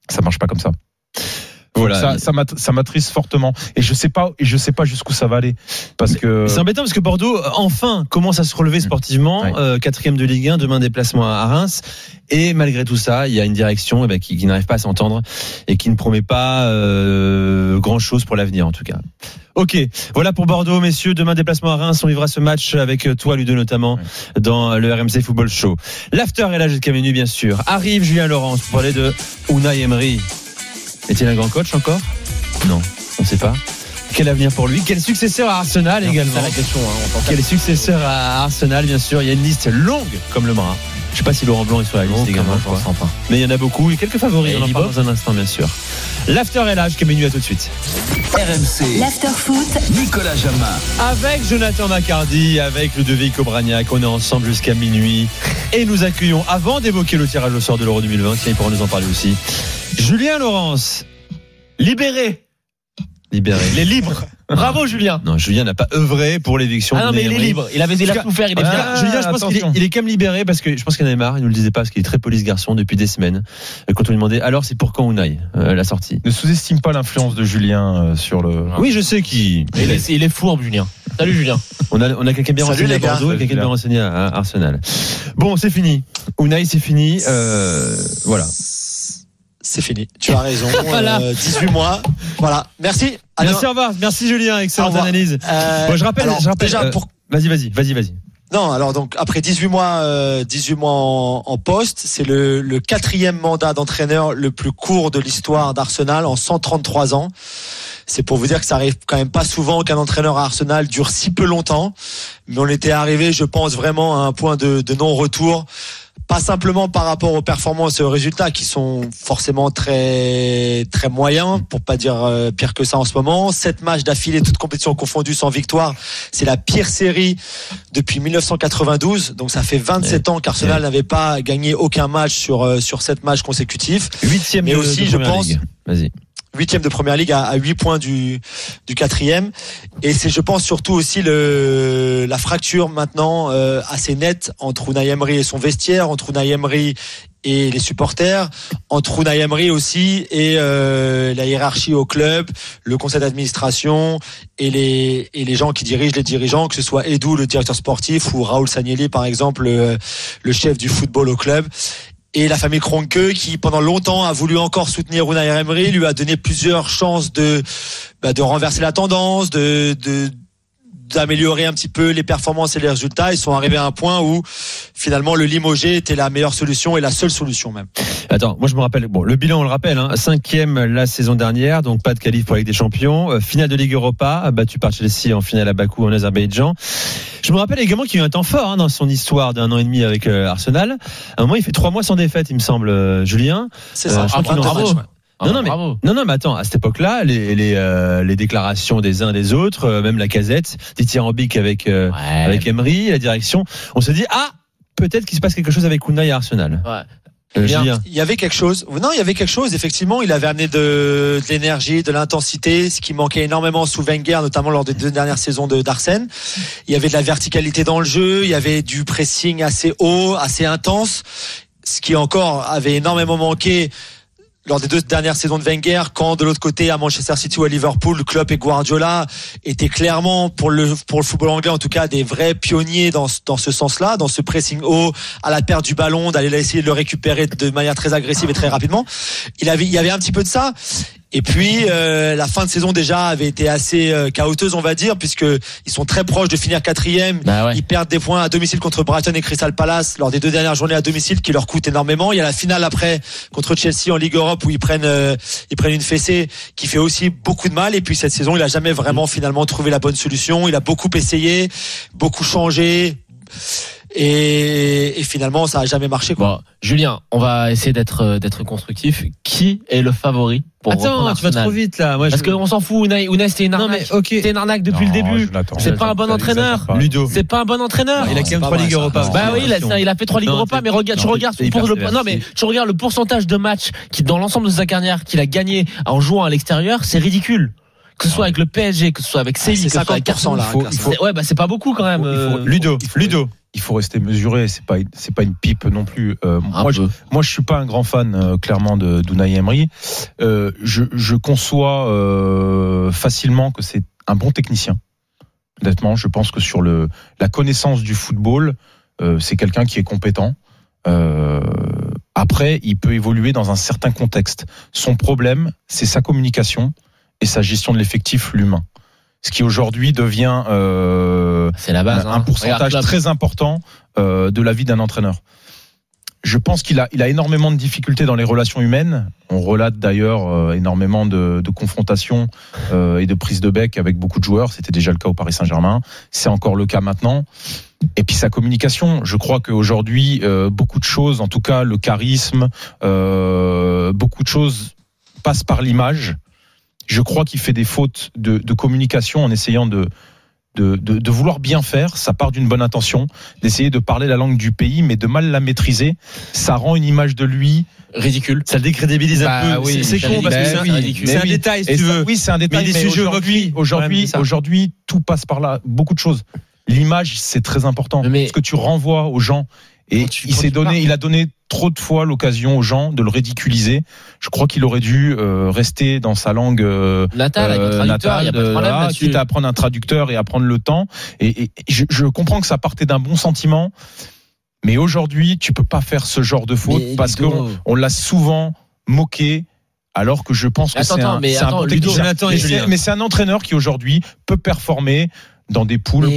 Speaker 8: Voilà. Ça m'attriste fortement. Et je sais pas jusqu'où ça va aller. Parce que
Speaker 6: c'est embêtant parce que Bordeaux, enfin, commence à se relever sportivement. 4e de Ligue 1, demain déplacement à Reims. Et malgré tout ça, il y a une direction qui n'arrive pas à s'entendre et qui ne promet pas grand chose pour l'avenir, en tout cas. Ok, voilà pour Bordeaux, messieurs. Demain, déplacement à Reims. On vivra ce match avec toi, Ludo, notamment, dans le RMC Football Show. L'after est là jusqu'à minuit, bien sûr. Arrive Julien Laurence pour parler de Unai Emery. Est-il un grand coach encore ? Non, on ne sait pas. Quel avenir pour lui ? Quel successeur à Arsenal également ?
Speaker 7: C'est la question.
Speaker 6: Quel successeur à Arsenal, bien sûr. Il y a une liste longue comme le bras. Je ne sais pas si Laurent Blanc est sur la liste également. Je pense pas. Mais il y en a beaucoup. Et quelques favoris. On en parle dans un instant, bien sûr. L'after est là jusqu'à minuit. À tout de suite.
Speaker 3: RMC.
Speaker 2: L'after foot.
Speaker 3: Nicolas Jamin.
Speaker 6: Avec Jonathan Macardy, avec Ludovic Obraniak, on est ensemble jusqu'à minuit. Et nous accueillons, avant d'évoquer le tirage au sort de l'Euro 2020, il pourra nous en parler aussi, Julien Laurence. Libéré. Les libres.
Speaker 7: Bravo Julien.
Speaker 6: Non, Julien n'a pas œuvré pour l'éviction.
Speaker 7: Ah non, mais il est libre. Il a souffert. Il est bien.
Speaker 6: Julien, je pense qu'il est quand même libéré parce que je pense qu'il en avait marre. Il nous le disait pas parce qu'il est très poli ce garçon depuis des semaines. Quand on lui demandait alors c'est pour quand Unai la sortie.
Speaker 8: Ne sous-estime pas l'influence de Julien sur le.
Speaker 6: Oui, je sais qu'il.
Speaker 7: Il est fourbe Julien. Salut Julien.
Speaker 6: On a quelqu'un bien renseigné à Bordeaux et quelqu'un bien renseigné à Arsenal. Bon, c'est fini. Unai, c'est fini. Voilà.
Speaker 13: C'est fini. Tu as raison. Voilà. 18 mois. Voilà. Merci.
Speaker 6: Merci, au revoir. Merci Julien. Excellente analyse. Bon, je rappelle.
Speaker 13: Déjà
Speaker 6: Vas-y.
Speaker 13: Non, alors donc après 18 mois en poste, c'est le 4e mandat d'entraîneur le plus court de l'histoire d'Arsenal en 133 ans. C'est pour vous dire que ça arrive quand même pas souvent qu'un entraîneur à Arsenal dure si peu longtemps. Mais on était arrivé, je pense, vraiment à un point de non-retour. Pas simplement par rapport aux performances et aux résultats qui sont forcément très très moyens, pour pas dire pire que ça en ce moment. 7 matchs d'affilée, toutes compétitions confondues, sans victoire. C'est la pire série depuis 1992. Donc ça fait 27 ans qu'Arsenal n'avait pas gagné aucun match sur 7 matchs consécutifs.
Speaker 6: 8e
Speaker 13: mais aussi, je pense.
Speaker 6: Vas-y.
Speaker 13: 8e de première ligue à 8 points du 4e. Et c'est, je pense, surtout aussi la fracture maintenant assez nette entre Unai Emery et son vestiaire, entre Unai Emery et les supporters, entre Unai Emery aussi et la hiérarchie au club, le conseil d'administration et les gens qui dirigent les dirigeants, que ce soit Edu, le directeur sportif, ou Raoul Sanllehi, par exemple, le chef du football au club. Et la famille Kroenke, qui pendant longtemps a voulu encore soutenir Unai Emery, lui a donné plusieurs chances de renverser la tendance, d'améliorer un petit peu les performances et les résultats. Ils sont arrivés à un point où finalement le limoger était la meilleure solution et la seule solution même.
Speaker 6: Attends, moi je me rappelle, bon, le bilan on le rappelle, 5e la saison dernière, donc pas de qualif pour la Ligue des Champions, finale de Ligue Europa, battu par Chelsea en finale à Bakou en Azerbaïdjan. Je me rappelle également qu'il y a eu un temps fort dans son histoire d'un an et demi avec Arsenal. À un moment il fait 3 mois sans défaite, il me semble, Julien.
Speaker 13: C'est ça,
Speaker 6: bravo. Non, mais attends, à cette époque-là, les déclarations des uns des autres, même la Casette, dithyrambique avec Emery, la direction, on se dit peut-être qu'il se passe quelque chose avec Unai à Arsenal.
Speaker 7: Ouais.
Speaker 13: Il y avait quelque chose. Non, il y avait quelque chose. Effectivement, il avait amené de l'énergie, de l'intensité, ce qui manquait énormément sous Wenger, notamment lors des 2 dernières saisons d'Arsène. Il y avait de la verticalité dans le jeu. Il y avait du pressing assez haut, assez intense, ce qui encore avait énormément manqué lors des 2 dernières saisons de Wenger, quand de l'autre côté à Manchester City ou à Liverpool, Klopp et Guardiola étaient clairement pour le football anglais en tout cas des vrais pionniers dans ce sens-là, dans ce pressing haut, à la perte du ballon, d'aller essayer de le récupérer de manière très agressive et très rapidement. Il y avait un petit peu de ça. Et puis la fin de saison déjà avait été assez chaoteuse, on va dire, puisque ils sont très proches de finir 4e. Ils perdent des points à domicile contre Brighton et Crystal Palace lors des 2 dernières journées à domicile, qui leur coûtent énormément. Il y a la finale après contre Chelsea en Ligue Europe où ils prennent une fessée qui fait aussi beaucoup de mal. Et puis cette saison, il a jamais vraiment finalement trouvé la bonne solution. Il a beaucoup essayé, beaucoup changé. Et finalement ça a jamais marché quoi.
Speaker 7: Bon, Julien, on va essayer d'être constructif. Qui est le favori pour
Speaker 6: Attends, tu vas trop vite là.
Speaker 7: Parce qu'on s'en fout. Unai c'était une arnaque. C'était une arnaque depuis le début. C'est pas un bon entraîneur.
Speaker 6: Ludo.
Speaker 7: C'est pas un bon entraîneur.
Speaker 6: Il a quand même 3 Ligues Europa.
Speaker 7: Bah oui, il a fait 3 Ligues Europa, mais tu regardes le pourcentage de matchs qui dans l'ensemble de sa carrière qu'il a gagné en jouant à l'extérieur, c'est ridicule. Que ce soit avec le PSG, que ce soit avec Séville,
Speaker 13: c'est 50% là.
Speaker 7: C'est pas beaucoup quand même.
Speaker 6: Ludo.
Speaker 8: Il faut rester mesuré, c'est pas une pipe non plus. Moi je suis pas un grand fan clairement d'Unai Emery. Je conçois facilement que c'est un bon technicien. Honnêtement, je pense que sur la connaissance du football, c'est quelqu'un qui est compétent. Après, il peut évoluer dans un certain contexte. Son problème, c'est sa communication et sa gestion de l'effectif, l'humain. Ce qui aujourd'hui devient
Speaker 7: c'est la base,
Speaker 8: un pourcentage très important de la vie d'un entraîneur. Je pense qu'il a énormément de difficultés dans les relations humaines. On relate d'ailleurs énormément de confrontations et de prises de bec avec beaucoup de joueurs. C'était déjà le cas au Paris Saint-Germain. C'est encore le cas maintenant. Et puis sa communication, je crois qu'aujourd'hui, beaucoup de choses, en tout cas le charisme, beaucoup de choses passent par l'image. Je crois qu'il fait des fautes de communication en essayant de de vouloir bien faire. Ça part d'une bonne intention, d'essayer de parler la langue du pays, mais de mal la maîtriser. Ça rend une image de lui
Speaker 7: ridicule.
Speaker 6: Ça le décrédibilise un peu.
Speaker 8: Oui,
Speaker 6: c'est con parce que c'est un détail, si tu veux.
Speaker 8: Oui, c'est un détail. Mais aujourd'hui, tout passe par là. Beaucoup de choses. L'image, c'est très important. Ce que tu renvoies aux gens. Et il a donné trop de fois l'occasion aux gens de le ridiculiser. Je crois qu'il aurait dû rester dans sa langue natale, quitte à prendre un traducteur et à prendre le temps. Et je comprends que ça partait d'un bon sentiment, mais aujourd'hui, tu peux pas faire ce genre de faute parce qu'on l'a souvent moqué. Alors que je pense que c'est un bon c'est un entraîneur qui aujourd'hui peut performer dans des poules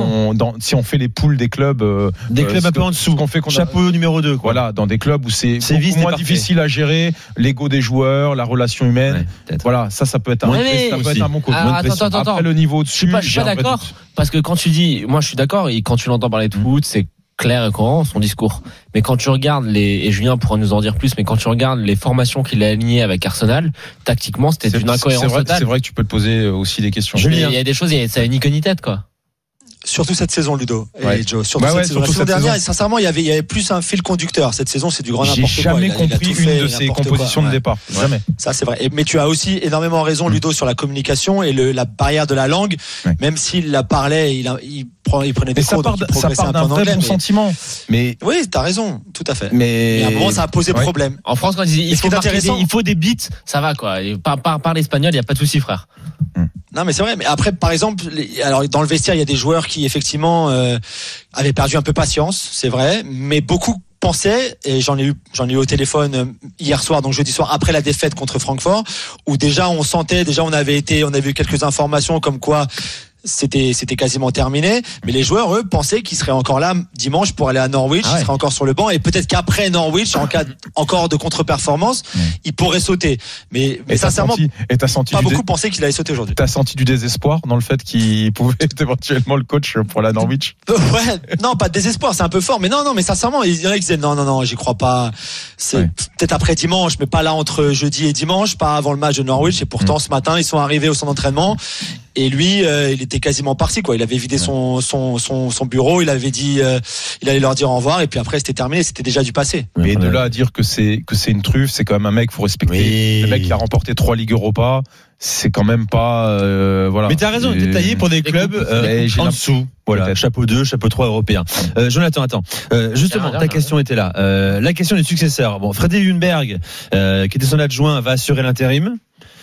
Speaker 8: si on fait les poules des clubs
Speaker 6: un peu en dessous chapeau numéro 2 quoi.
Speaker 8: Voilà, dans des clubs où c'est beaucoup moins difficile à gérer l'ego des joueurs, la relation humaine, voilà, ça peut être un bon coup. Après le niveau dessus,
Speaker 7: je suis pas d'accord parce que quand tu dis, moi je suis d'accord, et quand tu l'entends parler de foot, c'est clair et cohérent son discours. Mais quand tu regardes et Julien pourra nous en dire plus, mais quand tu regardes les formations qu'il a alignées avec Arsenal, tactiquement, c'était une incohérence totale.
Speaker 8: C'est vrai que tu peux te poser aussi des questions.
Speaker 7: Julien, il y a des choses, ça a ni queue ni tête, quoi.
Speaker 13: Surtout cette saison, Ludo et Joe. Surtout cette saison. La saison dernière, sincèrement, il y avait plus un fil conducteur. Cette saison, c'est du grand n'importe quoi.
Speaker 8: J'ai jamais compris une de ses compositions de départ. Jamais.
Speaker 13: Ça, c'est vrai. Mais tu as aussi énormément raison, Ludo, sur la communication et la barrière de la langue. Même s'il la parlait, il prenait des cours.
Speaker 8: Ça part d'un vrai bon sentiment. Mais
Speaker 13: oui, t'as raison, tout à fait.
Speaker 8: Mais
Speaker 13: à un moment, ça a posé problème.
Speaker 7: En France, quand il faut des beats, ça va, quoi. Par l'espagnol, il y a pas de souci, frère.
Speaker 13: Non, mais c'est vrai. Mais après, par exemple, alors dans le vestiaire, il y a des joueurs qui effectivement avaient perdu un peu patience, c'est vrai, mais beaucoup pensaient, et j'en ai eu au téléphone hier soir, donc jeudi soir, après la défaite contre Francfort, où déjà on sentait, on avait eu quelques informations comme quoi c'était quasiment terminé, mais les joueurs, eux, pensaient qu'ils seraient encore là dimanche pour aller à Norwich, ils seraient encore sur le banc, et peut-être qu'après Norwich, en cas encore de contre-performance, ils pourraient sauter. Mais sincèrement, beaucoup pensaient qu'il allait sauter aujourd'hui.
Speaker 8: T'as senti du désespoir dans le fait qu'il pouvait être éventuellement le coach pour la Norwich?
Speaker 13: Ouais, non, pas de désespoir, c'est un peu fort, mais non, mais sincèrement, il y en a qui disaient non, j'y crois pas. C'est peut-être après dimanche, mais pas là entre jeudi et dimanche, pas avant le match de Norwich, et pourtant ce matin, ils sont arrivés au centre d'entraînement. Et lui, il était quasiment parti, quoi. Il avait vidé son bureau, il avait dit, il allait leur dire au revoir, et puis après c'était terminé, c'était déjà du passé.
Speaker 8: Mais de là à dire que c'est une truffe, c'est quand même un mec, faut respecter. Oui. Le mec qui a remporté 3 Ligues Europa, c'est quand même pas, voilà.
Speaker 6: Mais t'as raison, t'es taillé pour des clubs en dessous. Voilà, chapeau 2, chapeau 3 européen. Jonathan, attends. Justement, ta question était là. La question des successeurs. Bon, Freddy Ljungberg, qui était son adjoint, va assurer l'intérim.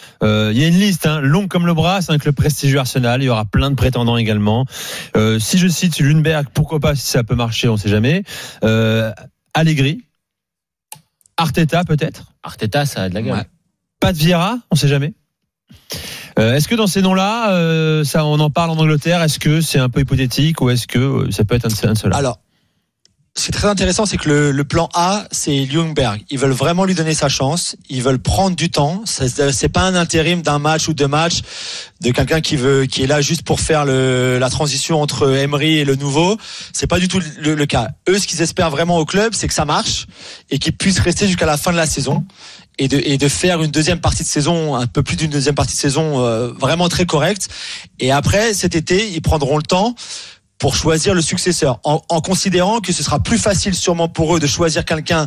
Speaker 6: Il y a une liste longue comme le bras, c'est un club prestigieux Arsenal, il y aura plein de prétendants également. Si je cite Ljungberg, pourquoi pas, si ça peut marcher, on sait jamais. Allegri, Arteta peut-être.
Speaker 7: Arteta, ça a de la gueule.
Speaker 6: Pat Vieira, on sait jamais. Est-ce que dans ces noms-là, ça, on en parle en Angleterre, est-ce que c'est un peu hypothétique ou est-ce que ça peut être un seul?
Speaker 13: Alors, ce qui est très intéressant, c'est que le plan A, c'est Ljungberg. Ils veulent vraiment lui donner sa chance. Ils veulent prendre du temps. C'est pas un intérim d'un match ou 2 matchs de quelqu'un qui est là juste pour faire la transition entre Emery et le nouveau. C'est pas du tout le cas. Eux, ce qu'ils espèrent vraiment au club, c'est que ça marche et qu'ils puissent rester jusqu'à la fin de la saison et de faire une deuxième partie de saison, un peu plus d'une deuxième partie de saison vraiment très correcte. Et après, cet été, ils prendront le temps pour choisir le successeur, en considérant que ce sera plus facile sûrement pour eux de choisir quelqu'un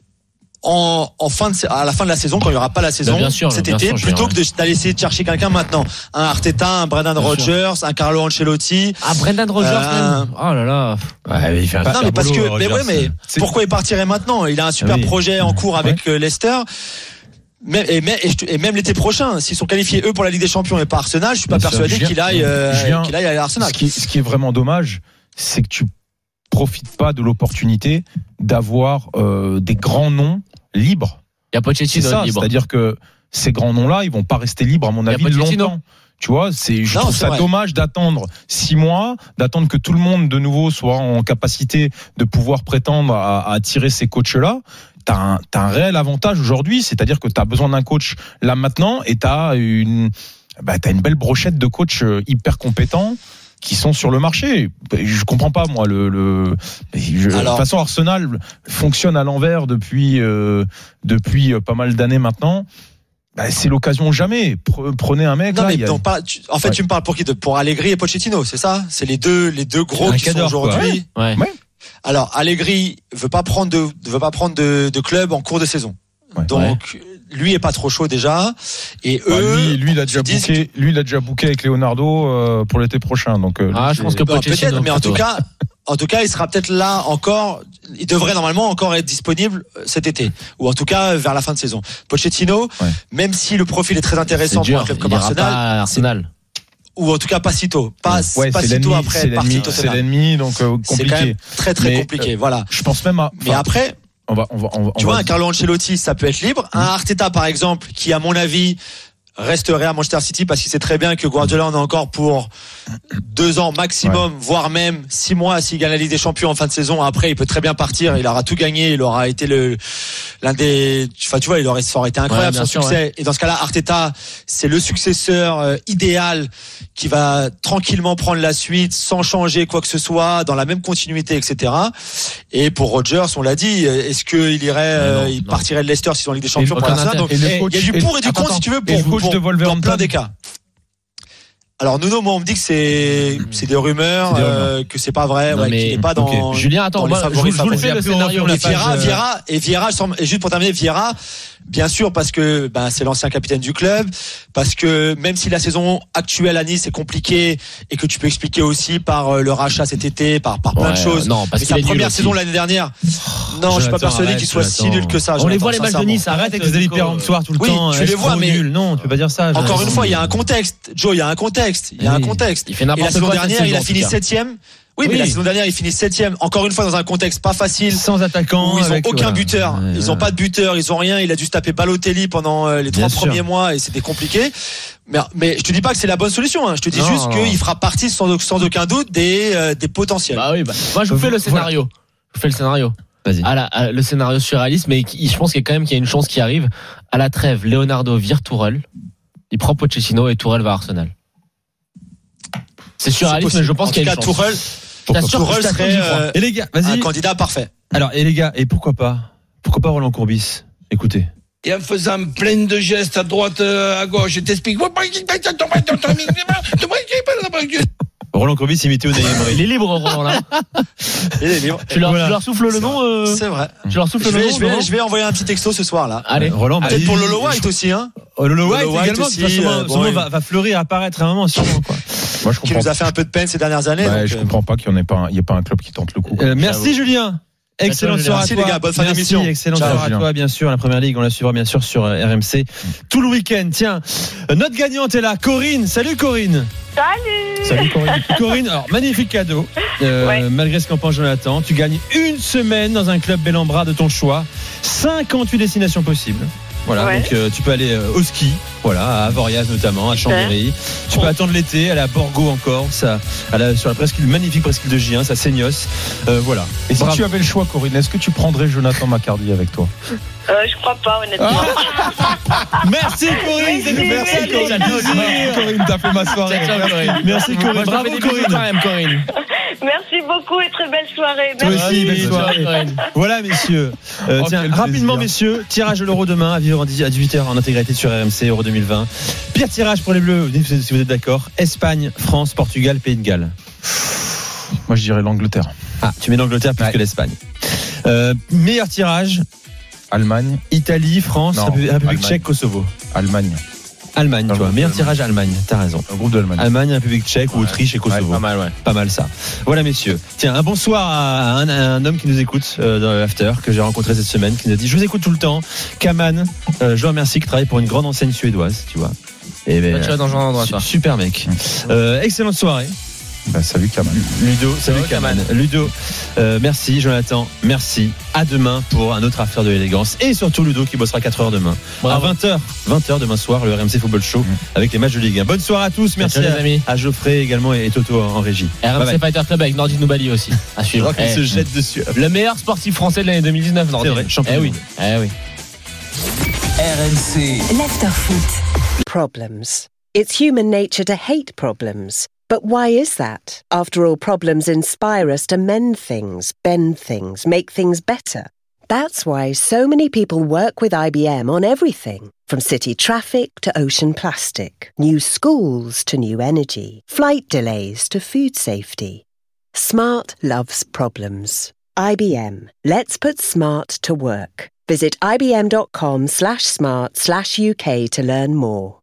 Speaker 13: à la fin de la saison, quand il n'y aura pas la saison cet été, plutôt que d'aller essayer de chercher quelqu'un maintenant. Un Arteta, un Brendan Rodgers, un Carlo Ancelotti.
Speaker 7: Ah, Brendan Rodgers même. Oh là là.
Speaker 6: Ouais, il fait un
Speaker 13: non, mais parce que, Rodgers, mais pourquoi il partirait maintenant? Il a un super projet en cours avec Leicester. Et même l'été prochain, s'ils sont qualifiés eux pour la Ligue des Champions et pas Arsenal, je suis pas persuadé qu'il aille à Arsenal.
Speaker 8: Ce qui est vraiment dommage, c'est que tu profites pas de l'opportunité d'avoir des grands noms libres.
Speaker 7: Il y a Pochettino libre.
Speaker 8: C'est-à-dire que ces grands noms-là, ils vont pas rester libres à mon avis longtemps. Tu vois, je trouve ça dommage d'attendre 6 mois, d'attendre que tout le monde de nouveau soit en capacité de pouvoir prétendre à attirer ces coachs-là. T'as un réel avantage aujourd'hui, c'est-à-dire que t'as besoin d'un coach là maintenant et t'as une belle brochette de coachs hyper compétents qui sont sur le marché. Je comprends pas, moi, de toute façon, Arsenal fonctionne à l'envers depuis pas mal d'années maintenant. C'est l'occasion jamais. Prenez un mec.
Speaker 13: Non,
Speaker 8: là,
Speaker 13: mais tu me parles pour qui? Pour Allegri et Pochettino, c'est ça? C'est les deux gros qui sont aujourd'hui.
Speaker 7: Ouais.
Speaker 13: Alors, Allegri veut pas prendre de club en cours de saison.
Speaker 8: Ouais.
Speaker 13: Donc, lui est pas trop chaud déjà. Et eux.
Speaker 8: Lui, il a déjà booké avec Leonardo, pour l'été prochain. Donc,
Speaker 7: je pense que Pochettino.
Speaker 13: Peut-être, mais en tout cas, il sera peut-être là encore. Il devrait normalement encore être disponible cet été, ou en tout cas vers la fin de saison. Pochettino, même si le profil est très intéressant pour un club comme
Speaker 7: Arsenal.
Speaker 13: Ou en tout cas pas si tôt, pas si tôt après être parti Tottenham.
Speaker 8: C'est l'ennemi, donc compliqué.
Speaker 13: C'est quand même très très compliqué. Voilà.
Speaker 8: Je pense même à.
Speaker 13: Mais après. Tu vois, un Carlo Ancelotti, ça peut être libre. Un Arteta, par exemple, qui, à mon avis, resterait à Manchester City parce qu'il sait très bien que Guardiola en a encore pour 2 ans maximum, voire même 6 mois s'il gagne la Ligue des Champions en fin de saison. Après, il peut très bien partir. Il aura tout gagné. Il aura été l'un des, enfin, tu vois, ça aurait été incroyable son succès. Ouais. Et dans ce cas-là, Arteta, c'est le successeur idéal qui va tranquillement prendre la suite sans changer quoi que ce soit, dans la même continuité, etc. Et pour Rodgers, on l'a dit, est-ce qu'il irait, il partirait de Leicester s'ils ont Ligue des Champions pour l'instant. Donc, il y a du pour et du contre, si tu veux, pour dans plein des cas. Alors Nuno, moi on me dit que c'est des rumeurs, que c'est pas vrai, qu'il n'est pas dans.
Speaker 7: Julien, attends, je vous le fais le scénario.
Speaker 13: Vieira, et juste pour terminer, Vieira, bien sûr parce que c'est l'ancien capitaine du club, parce que même si la saison actuelle à Nice est compliquée et que tu peux expliquer aussi par le rachat cet été, par plein de choses.
Speaker 7: Non, parce
Speaker 13: mais sa première saison l'année dernière. Non, je suis pas persuadé qu'il soit si nul que ça.
Speaker 7: On les voit les matchs de Nice,
Speaker 6: arrête avec les avis péremptoires tout le temps.
Speaker 13: Oui, tu les vois, mais
Speaker 6: non, tu peux pas dire ça.
Speaker 13: Encore une fois, il y a un contexte. Joe, il y a un contexte. Il y a un contexte.
Speaker 7: Il fait n'importe quoi.
Speaker 13: Et la saison dernière, il a fini 7ème. Oui, mais la saison dernière, il finit 7ème. Encore une fois, dans un contexte pas facile.
Speaker 6: Sans attaquant.
Speaker 13: Ils ont aucun buteur. Ils ont pas de buteur. Ils ont rien. Il a dû se taper Balotelli pendant les 3 premiers mois et c'était compliqué. Mais je te dis pas que c'est la bonne solution, hein. Je te dis juste qu'il fera partie sans aucun doute des potentiels.
Speaker 7: Moi, je vous fais le scénario. Je fais le scénario. Vas-y. Le scénario surréaliste, mais je pense qu'il y a une chance qui arrive. À la trêve, Leonardo vire Tourelle. Il prend Pochettino et Tourelle va à Arsenal. C'est surréaliste, mais je pense qu'il y a une chance.
Speaker 13: Tourelle serait
Speaker 6: et les gars, vas-y.
Speaker 13: Un candidat parfait.
Speaker 6: Alors, et les gars, et pourquoi pas Roland Courbis? Écoutez.
Speaker 14: Et en faisant plein de gestes à droite, à gauche, je t'explique.
Speaker 6: Roland Courbis imité Unai Emery.
Speaker 7: Il est libre, Roland, là.
Speaker 13: Il est libre.
Speaker 7: Tu leur souffles le nom
Speaker 13: C'est vrai.
Speaker 7: Tu leur souffles le nom.
Speaker 13: Je vais envoyer un petit texto ce soir, là.
Speaker 7: Allez.
Speaker 6: Roland,
Speaker 13: peut-être pour Lolo White aussi, hein.
Speaker 6: Lolo White également, aussi, son nom va fleurir, apparaître à un moment, sûrement, quoi.
Speaker 8: Moi, je comprends.
Speaker 13: Qui nous a fait un peu de peine ces dernières années.
Speaker 8: Je comprends pas qu'il n'y ait pas un club qui tente le coup.
Speaker 6: Merci, Julien. Excellente soirée à toi.
Speaker 13: Merci les gars, bonne fin d'émission.
Speaker 6: Excellente soirée à toi, bien sûr. La première ligue, on la suivra bien sûr sur RMC tout le week-end. Tiens, notre gagnante est là, Corinne. Salut Corinne. Salut Corinne. Corinne, alors magnifique cadeau. Malgré ce qu'en pense Jonathan, tu gagnes une semaine dans un club Bellambra de ton choix. 58 destinations possibles. Voilà, donc tu peux aller au ski, à Avoriaz notamment, à Chambéry. Tu peux attendre l'été, aller à Borgo en Corse, sur la magnifique presqu'île de Gien, à Seignos. Voilà.
Speaker 8: Et si tu avais le choix, Corinne, est-ce que tu prendrais Jonathan Macardy avec toi?
Speaker 15: Je crois pas, honnêtement.
Speaker 6: Merci Corinne, merci Corinne. Corinne, t'as fait ma soirée. Merci Corinne. Bravo Corinne.
Speaker 15: Merci beaucoup et très belle soirée.
Speaker 6: Toi aussi, belle soirée. Voilà messieurs. Tiens, rapidement messieurs, tirage de l'Euro demain à vivre à 18h en intégralité sur RMC Euro 2020. Pire tirage pour les Bleus, si vous êtes d'accord. Espagne, France, Portugal, Pays de Galles.
Speaker 8: Moi je dirais l'Angleterre.
Speaker 6: Ah, tu mets l'Angleterre plus que l'Espagne. Meilleur tirage.
Speaker 8: Allemagne,
Speaker 6: Italie, France, République tchèque, Kosovo.
Speaker 8: Allemagne,
Speaker 6: tu vois. Meilleur tirage Allemagne, t'as raison.
Speaker 8: Un groupe d'Allemagne.
Speaker 6: Allemagne, République tchèque, Autriche et Kosovo. Pas mal ça. Voilà messieurs. Tiens, un bonsoir à un homme qui nous écoute dans l'after, que j'ai rencontré cette semaine, qui nous a dit: je vous écoute tout le temps. Kaman, je vous remercie, qui travaille pour une grande enseigne suédoise, tu vois. Et
Speaker 7: tu vas dans ce genre d'endroit, toi.
Speaker 6: Super mec. Excellente soirée.
Speaker 8: Salut Kaman.
Speaker 6: Ludo, salut Kaman. Ludo, merci Jonathan, merci. À demain pour un autre affaire de l'élégance. Et surtout Ludo qui bossera 4h demain. Bravo. À 20h demain soir, le RMC Football Show avec les matchs de Ligue 1. Bonne soirée à tous, merci à Geoffrey également et Toto en régie.
Speaker 7: RMC Fighter Club avec Nordine Noubali aussi. À suivre.
Speaker 6: Il se jette dessus.
Speaker 7: Le meilleur sportif français de l'année 2019, Nordine.
Speaker 6: C'est vrai, champion.
Speaker 7: Oui.
Speaker 3: RMC.
Speaker 2: L'afterfoot.
Speaker 1: Problems. It's human nature to hate problems. But why is that? After all, problems inspire us to mend things, bend things, make things better. That's why so many people work with IBM on everything, from city traffic to ocean plastic, new schools to new energy, flight delays to food safety. Smart loves problems. IBM. Let's put smart to work. Visit ibm.com/smart/UK to learn more.